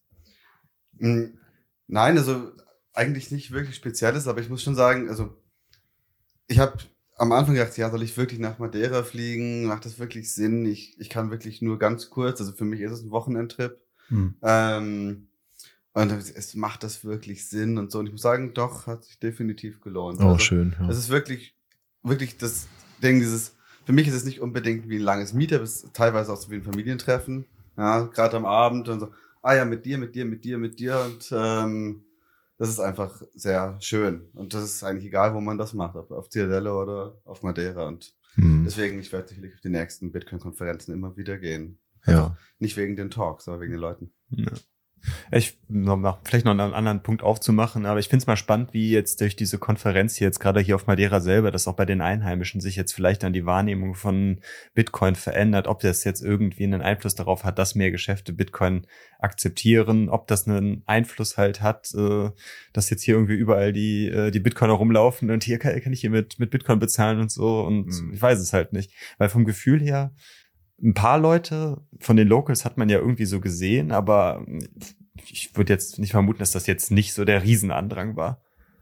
Mm, Nein, also eigentlich nicht wirklich Spezielles, aber ich muss schon sagen, also ich habe am Anfang gedacht, ja, soll ich wirklich nach Madeira fliegen? Macht das wirklich Sinn? Ich, ich kann wirklich nur ganz kurz, also für mich ist es ein Wochenendtrip. Hm. Ähm, und es macht das wirklich Sinn und so. Und ich muss sagen, doch, hat sich definitiv gelohnt. Oh, Also, schön. Ja. es ist wirklich, wirklich das Ding, dieses, für mich ist es nicht unbedingt wie ein langes Meetup, es ist teilweise auch so wie ein Familientreffen. Ja, gerade am Abend und so, ah ja, mit dir, mit dir, mit dir, mit dir und ähm, das ist einfach sehr schön. Und das ist eigentlich egal, wo man das macht, ob auf Zitadelle oder auf Madeira. Und Hm. deswegen, ich werde sicherlich auf die nächsten Bitcoin-Konferenzen immer wieder gehen. Ja. Nicht wegen den Talks, aber wegen den Leuten. Ja. Ich noch, noch, vielleicht noch einen anderen Punkt aufzumachen, aber ich finde es mal spannend, wie jetzt durch diese Konferenz hier jetzt gerade hier auf Madeira selber, dass auch bei den Einheimischen sich jetzt vielleicht dann die Wahrnehmung von Bitcoin verändert, ob das jetzt irgendwie einen Einfluss darauf hat, dass mehr Geschäfte Bitcoin akzeptieren, ob das einen Einfluss halt hat, äh, dass jetzt hier irgendwie überall die äh, die Bitcoiner rumlaufen und hier kann, kann ich hier mit mit Bitcoin bezahlen und so und Mhm. ich weiß es halt nicht, weil vom Gefühl her ein paar Leute von den Locals hat man ja irgendwie so gesehen, aber ich würde jetzt nicht vermuten, dass das jetzt nicht so der Riesenandrang war.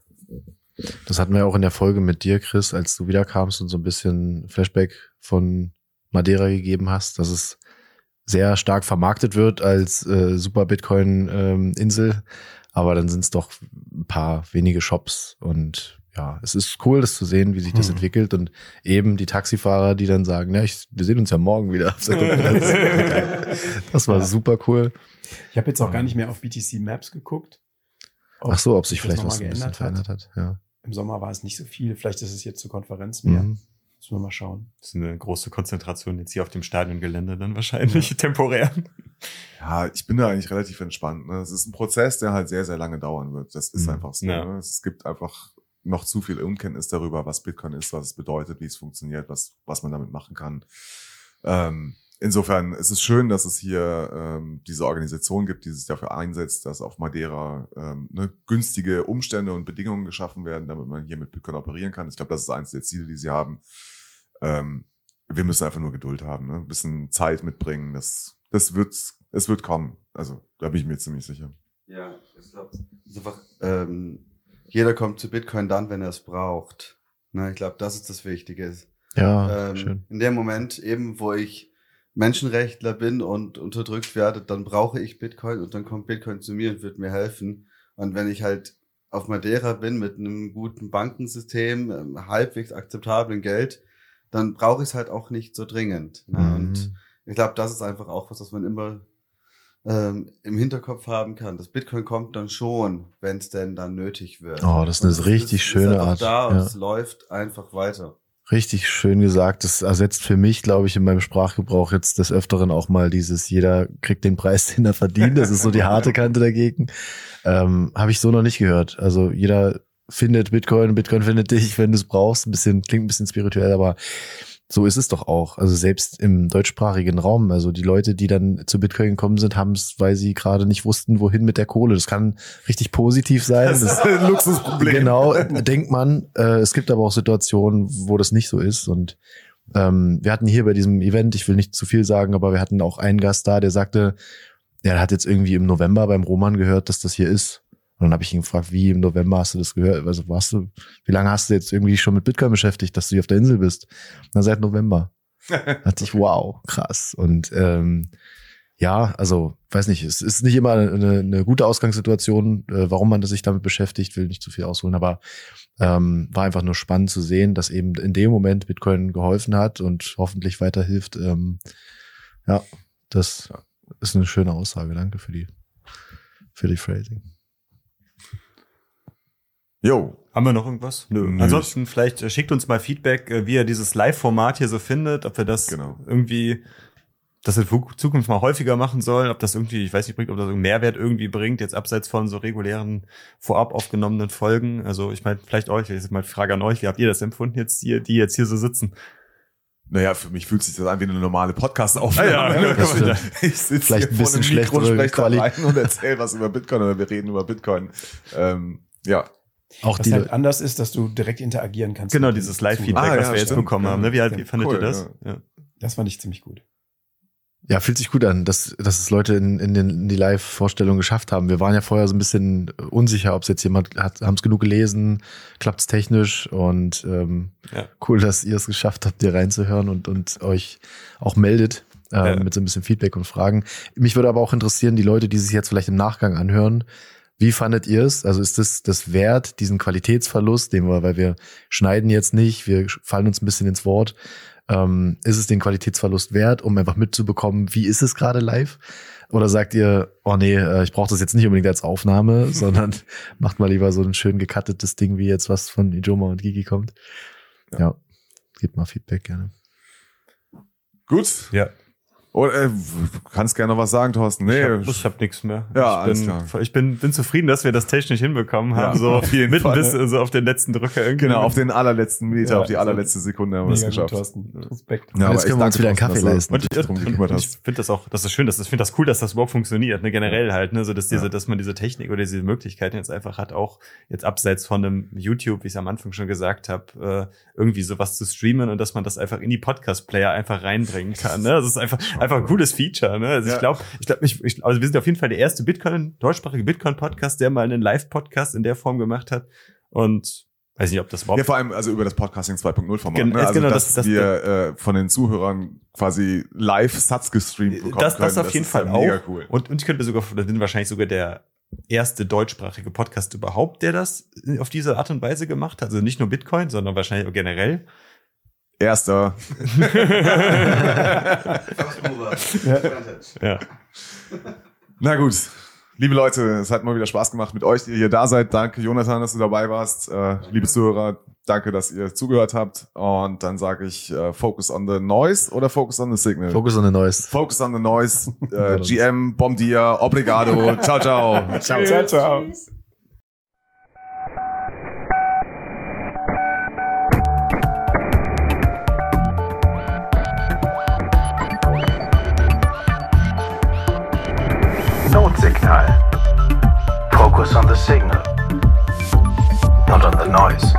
Das hatten wir ja auch in der Folge mit dir, Chris, als du wiederkamst und so ein bisschen Flashback von Madeira gegeben hast, dass es sehr stark vermarktet wird als äh, super Bitcoin-Insel. Ähm, aber dann sind es doch ein paar wenige Shops und ja, es ist cool, das zu sehen, wie sich das Hm. entwickelt und eben die Taxifahrer, die dann sagen, ja, ich, wir sehen uns ja morgen wieder auf der Konferenz. Das war Ja. super cool. Ich habe jetzt auch gar nicht mehr auf B T C Maps geguckt. Ach so, ob sich das vielleicht noch was mal ein bisschen geändert verändert hat. Ja. Im Sommer war es nicht so viel. Vielleicht ist es jetzt zur Konferenz mehr. Mhm. Müssen wir mal schauen. Das ist eine große Konzentration jetzt hier auf dem Stadiongelände dann wahrscheinlich temporär. Ja, ich bin da eigentlich relativ entspannt. Ne? Es ist ein Prozess, der halt sehr, sehr lange dauern wird. Das ist Mhm. einfach so. Ja. Ne? Es gibt einfach noch zu viel Unkenntnis darüber, was Bitcoin ist, was es bedeutet, wie es funktioniert, was, was man damit machen kann. Ähm, insofern ist es schön, dass es hier ähm, diese Organisation gibt, die sich dafür einsetzt, dass auf Madeira ähm, ne, günstige Umstände und Bedingungen geschaffen werden, damit man hier mit Bitcoin operieren kann. Ich glaube, das ist eines der Ziele, die sie haben. Ähm, wir müssen einfach nur Geduld haben, ne? Ein bisschen Zeit mitbringen. Das, das wird, es wird kommen. Also da bin ich mir ziemlich sicher. Ja, ich glaube, es ist einfach, ähm, jeder kommt zu Bitcoin dann, wenn er es braucht. Na, ich glaube, das ist das Wichtige. Ja, ähm, schön. In dem Moment eben, wo ich Menschenrechtler bin und unterdrückt werde, dann brauche ich Bitcoin und dann kommt Bitcoin zu mir und wird mir helfen. Und wenn ich halt auf Madeira bin mit einem guten Bankensystem, ähm, halbwegs akzeptablen Geld, dann brauche ich es halt auch nicht so dringend. Ne? Mhm. Und ich glaube, das ist einfach auch was, was man immer ähm, im Hinterkopf haben kann. Das Bitcoin kommt dann schon, wenn es denn dann nötig wird. Oh, das ist eine Und es richtig ist, schöne ist einfach Art, da und ja. es läuft einfach weiter. Richtig schön gesagt. Das ersetzt für mich, glaube ich, in meinem Sprachgebrauch jetzt des Öfteren auch mal dieses, jeder kriegt den Preis, den er verdient. Das ist so die harte Kante dagegen. Ähm, habe ich so noch nicht gehört. Also jeder findet Bitcoin, Bitcoin findet dich, wenn du es brauchst. Ein bisschen, klingt ein bisschen spirituell, aber so ist es doch auch. Also selbst im deutschsprachigen Raum. Also die Leute, die dann zu Bitcoin gekommen sind, haben es, weil sie gerade nicht wussten, wohin mit der Kohle. Das kann richtig positiv sein. Das ist ein Luxusproblem. Genau, denkt man. Äh, es gibt aber auch Situationen, wo das nicht so ist. Und ähm, wir hatten hier bei diesem Event, ich will nicht zu viel sagen, aber wir hatten auch einen Gast da, der sagte, der hat jetzt irgendwie im November beim Roman gehört, dass das hier ist. Und dann habe ich ihn gefragt, wie im November hast du das gehört? Also warst du, wie lange hast du jetzt irgendwie schon mit Bitcoin beschäftigt, dass du hier auf der Insel bist? Na, seit November. Da dachte ich, wow, krass. Und ähm, ja, also weiß nicht, es ist nicht immer eine, eine gute Ausgangssituation, äh, warum man sich damit beschäftigt, will nicht zu viel ausholen, aber ähm, war einfach nur spannend zu sehen, dass eben in dem Moment Bitcoin geholfen hat und hoffentlich weiterhilft. Ähm, ja, das ist eine schöne Aussage. Danke für die, für die Phrasing. Jo. Haben wir noch irgendwas? Nö. Nö. Ansonsten vielleicht äh, schickt uns mal Feedback, äh, wie ihr dieses Live-Format hier so findet, ob wir das Genau. irgendwie, das in Zukunft mal häufiger machen sollen, ob das irgendwie, ich weiß nicht, bringt, ob das einen Mehrwert irgendwie bringt, jetzt abseits von so regulären vorab aufgenommenen Folgen. Also ich meine, vielleicht euch, jetzt mal Frage an euch, wie habt ihr das empfunden jetzt hier, die jetzt hier so sitzen? Naja, für mich fühlt sich das an wie eine normale Podcast-Aufnahme. Ah, ja, das stimmt. Ich sitze Vielleicht hier ein bisschen vor einem Mikro, schlechtere spreche da Qualität. rein und erzähle was über Bitcoin oder wir reden über Bitcoin. Ähm, ja. Auch Was die, halt anders ist, dass du direkt interagieren kannst. Genau, mit dem dieses Live-Feedback, Ah, ja, was wir jetzt stimmt. bekommen haben. Ne? Wie, wie fandet Cool, ihr das? ja. Ja. Das fand ich ziemlich gut. ja, fühlt sich gut an, dass, dass es Leute in, in, den, in die Live-Vorstellung geschafft haben. Wir waren ja vorher so ein bisschen unsicher, ob es jetzt jemand hat, haben es genug gelesen, klappt es technisch und ähm, Ja. cool, dass ihr es geschafft habt, hier reinzuhören und, und euch auch meldet äh, Ja. mit so ein bisschen Feedback und Fragen. Mich würde aber auch interessieren, die Leute, die sich jetzt vielleicht im Nachgang anhören, wie fandet ihr es? Also ist das das wert, diesen Qualitätsverlust, den wir, weil wir schneiden jetzt nicht, wir fallen uns ein bisschen ins Wort, ähm, ist es den Qualitätsverlust wert, um einfach mitzubekommen, wie ist es gerade live? Oder sagt ihr, oh nee, äh, ich brauche das jetzt nicht unbedingt als Aufnahme, sondern macht mal lieber so ein schön gecuttetes Ding, wie jetzt was von Ijoma und Gigi kommt. Ja, ja, gebt mal Feedback gerne. Gut. Ja. Oder, äh, kannst gerne noch was sagen, Thorsten. Nee. Ich hab, ich hab nichts mehr. Ja, ich alles bin, klar. Ich bin, bin zufrieden, dass wir das technisch hinbekommen haben. Ja, so auf jeden mitten Fall. bis so auf den letzten Drücker irgendwie. Genau, auf den allerletzten Meter, Ja, auf die allerletzte Sekunde haben wir es Mega gut, geschafft. Thorsten. Respekt. Ja, Jetzt können wir uns wieder einen Thorsten, Kaffee dass du leisten. Und, dich drum und, gekümmert und ich hast. finde das auch, das ist schön, dass, ich finde das cool, dass das überhaupt funktioniert, ne, generell halt, ne, so dass diese, Ja. dass man diese Technik oder diese Möglichkeiten jetzt einfach hat, auch jetzt abseits von einem YouTube, wie ich es am Anfang schon gesagt habe, äh, irgendwie sowas zu streamen und dass man das einfach in die Podcast-Player einfach reinbringen kann, ne, das ist einfach, einfach ein cooles Feature, ne, also Ja. ich glaube, ich glaube, ich, ich, also wir sind auf jeden Fall der erste Bitcoin, deutschsprachige Bitcoin-Podcast, der mal einen Live-Podcast in der Form gemacht hat und weiß nicht, ob das überhaupt Ja, vor allem also über das Podcasting zwei Punkt null Format. Gen- Ne? Also, genau, dass das- das- wir äh, von den Zuhörern quasi Live-Satz gestreamt bekommen das, das können. auf jeden ist Fall ja auch. mega cool. Und, und ich könnte mir sogar, das sind wahrscheinlich sogar der erste deutschsprachige Podcast überhaupt, der das auf diese Art und Weise gemacht hat. Also nicht nur Bitcoin, sondern wahrscheinlich auch generell. Erster. Ja. Na gut. Liebe Leute, es hat mal wieder Spaß gemacht mit euch, die ihr hier da seid. Danke, Jonathan, dass du dabei warst. Äh, liebe Zuhörer, danke, dass ihr zugehört habt. Und dann sage ich, äh, focus on the noise oder focus on the signal? Focus on the Noise. Focus on the noise. Äh, G M, bom dia, obrigado. Ciao, ciao. Ciao, ciao, ciao. Tschüss. Notsignal. Focus on the signal, not on the noise.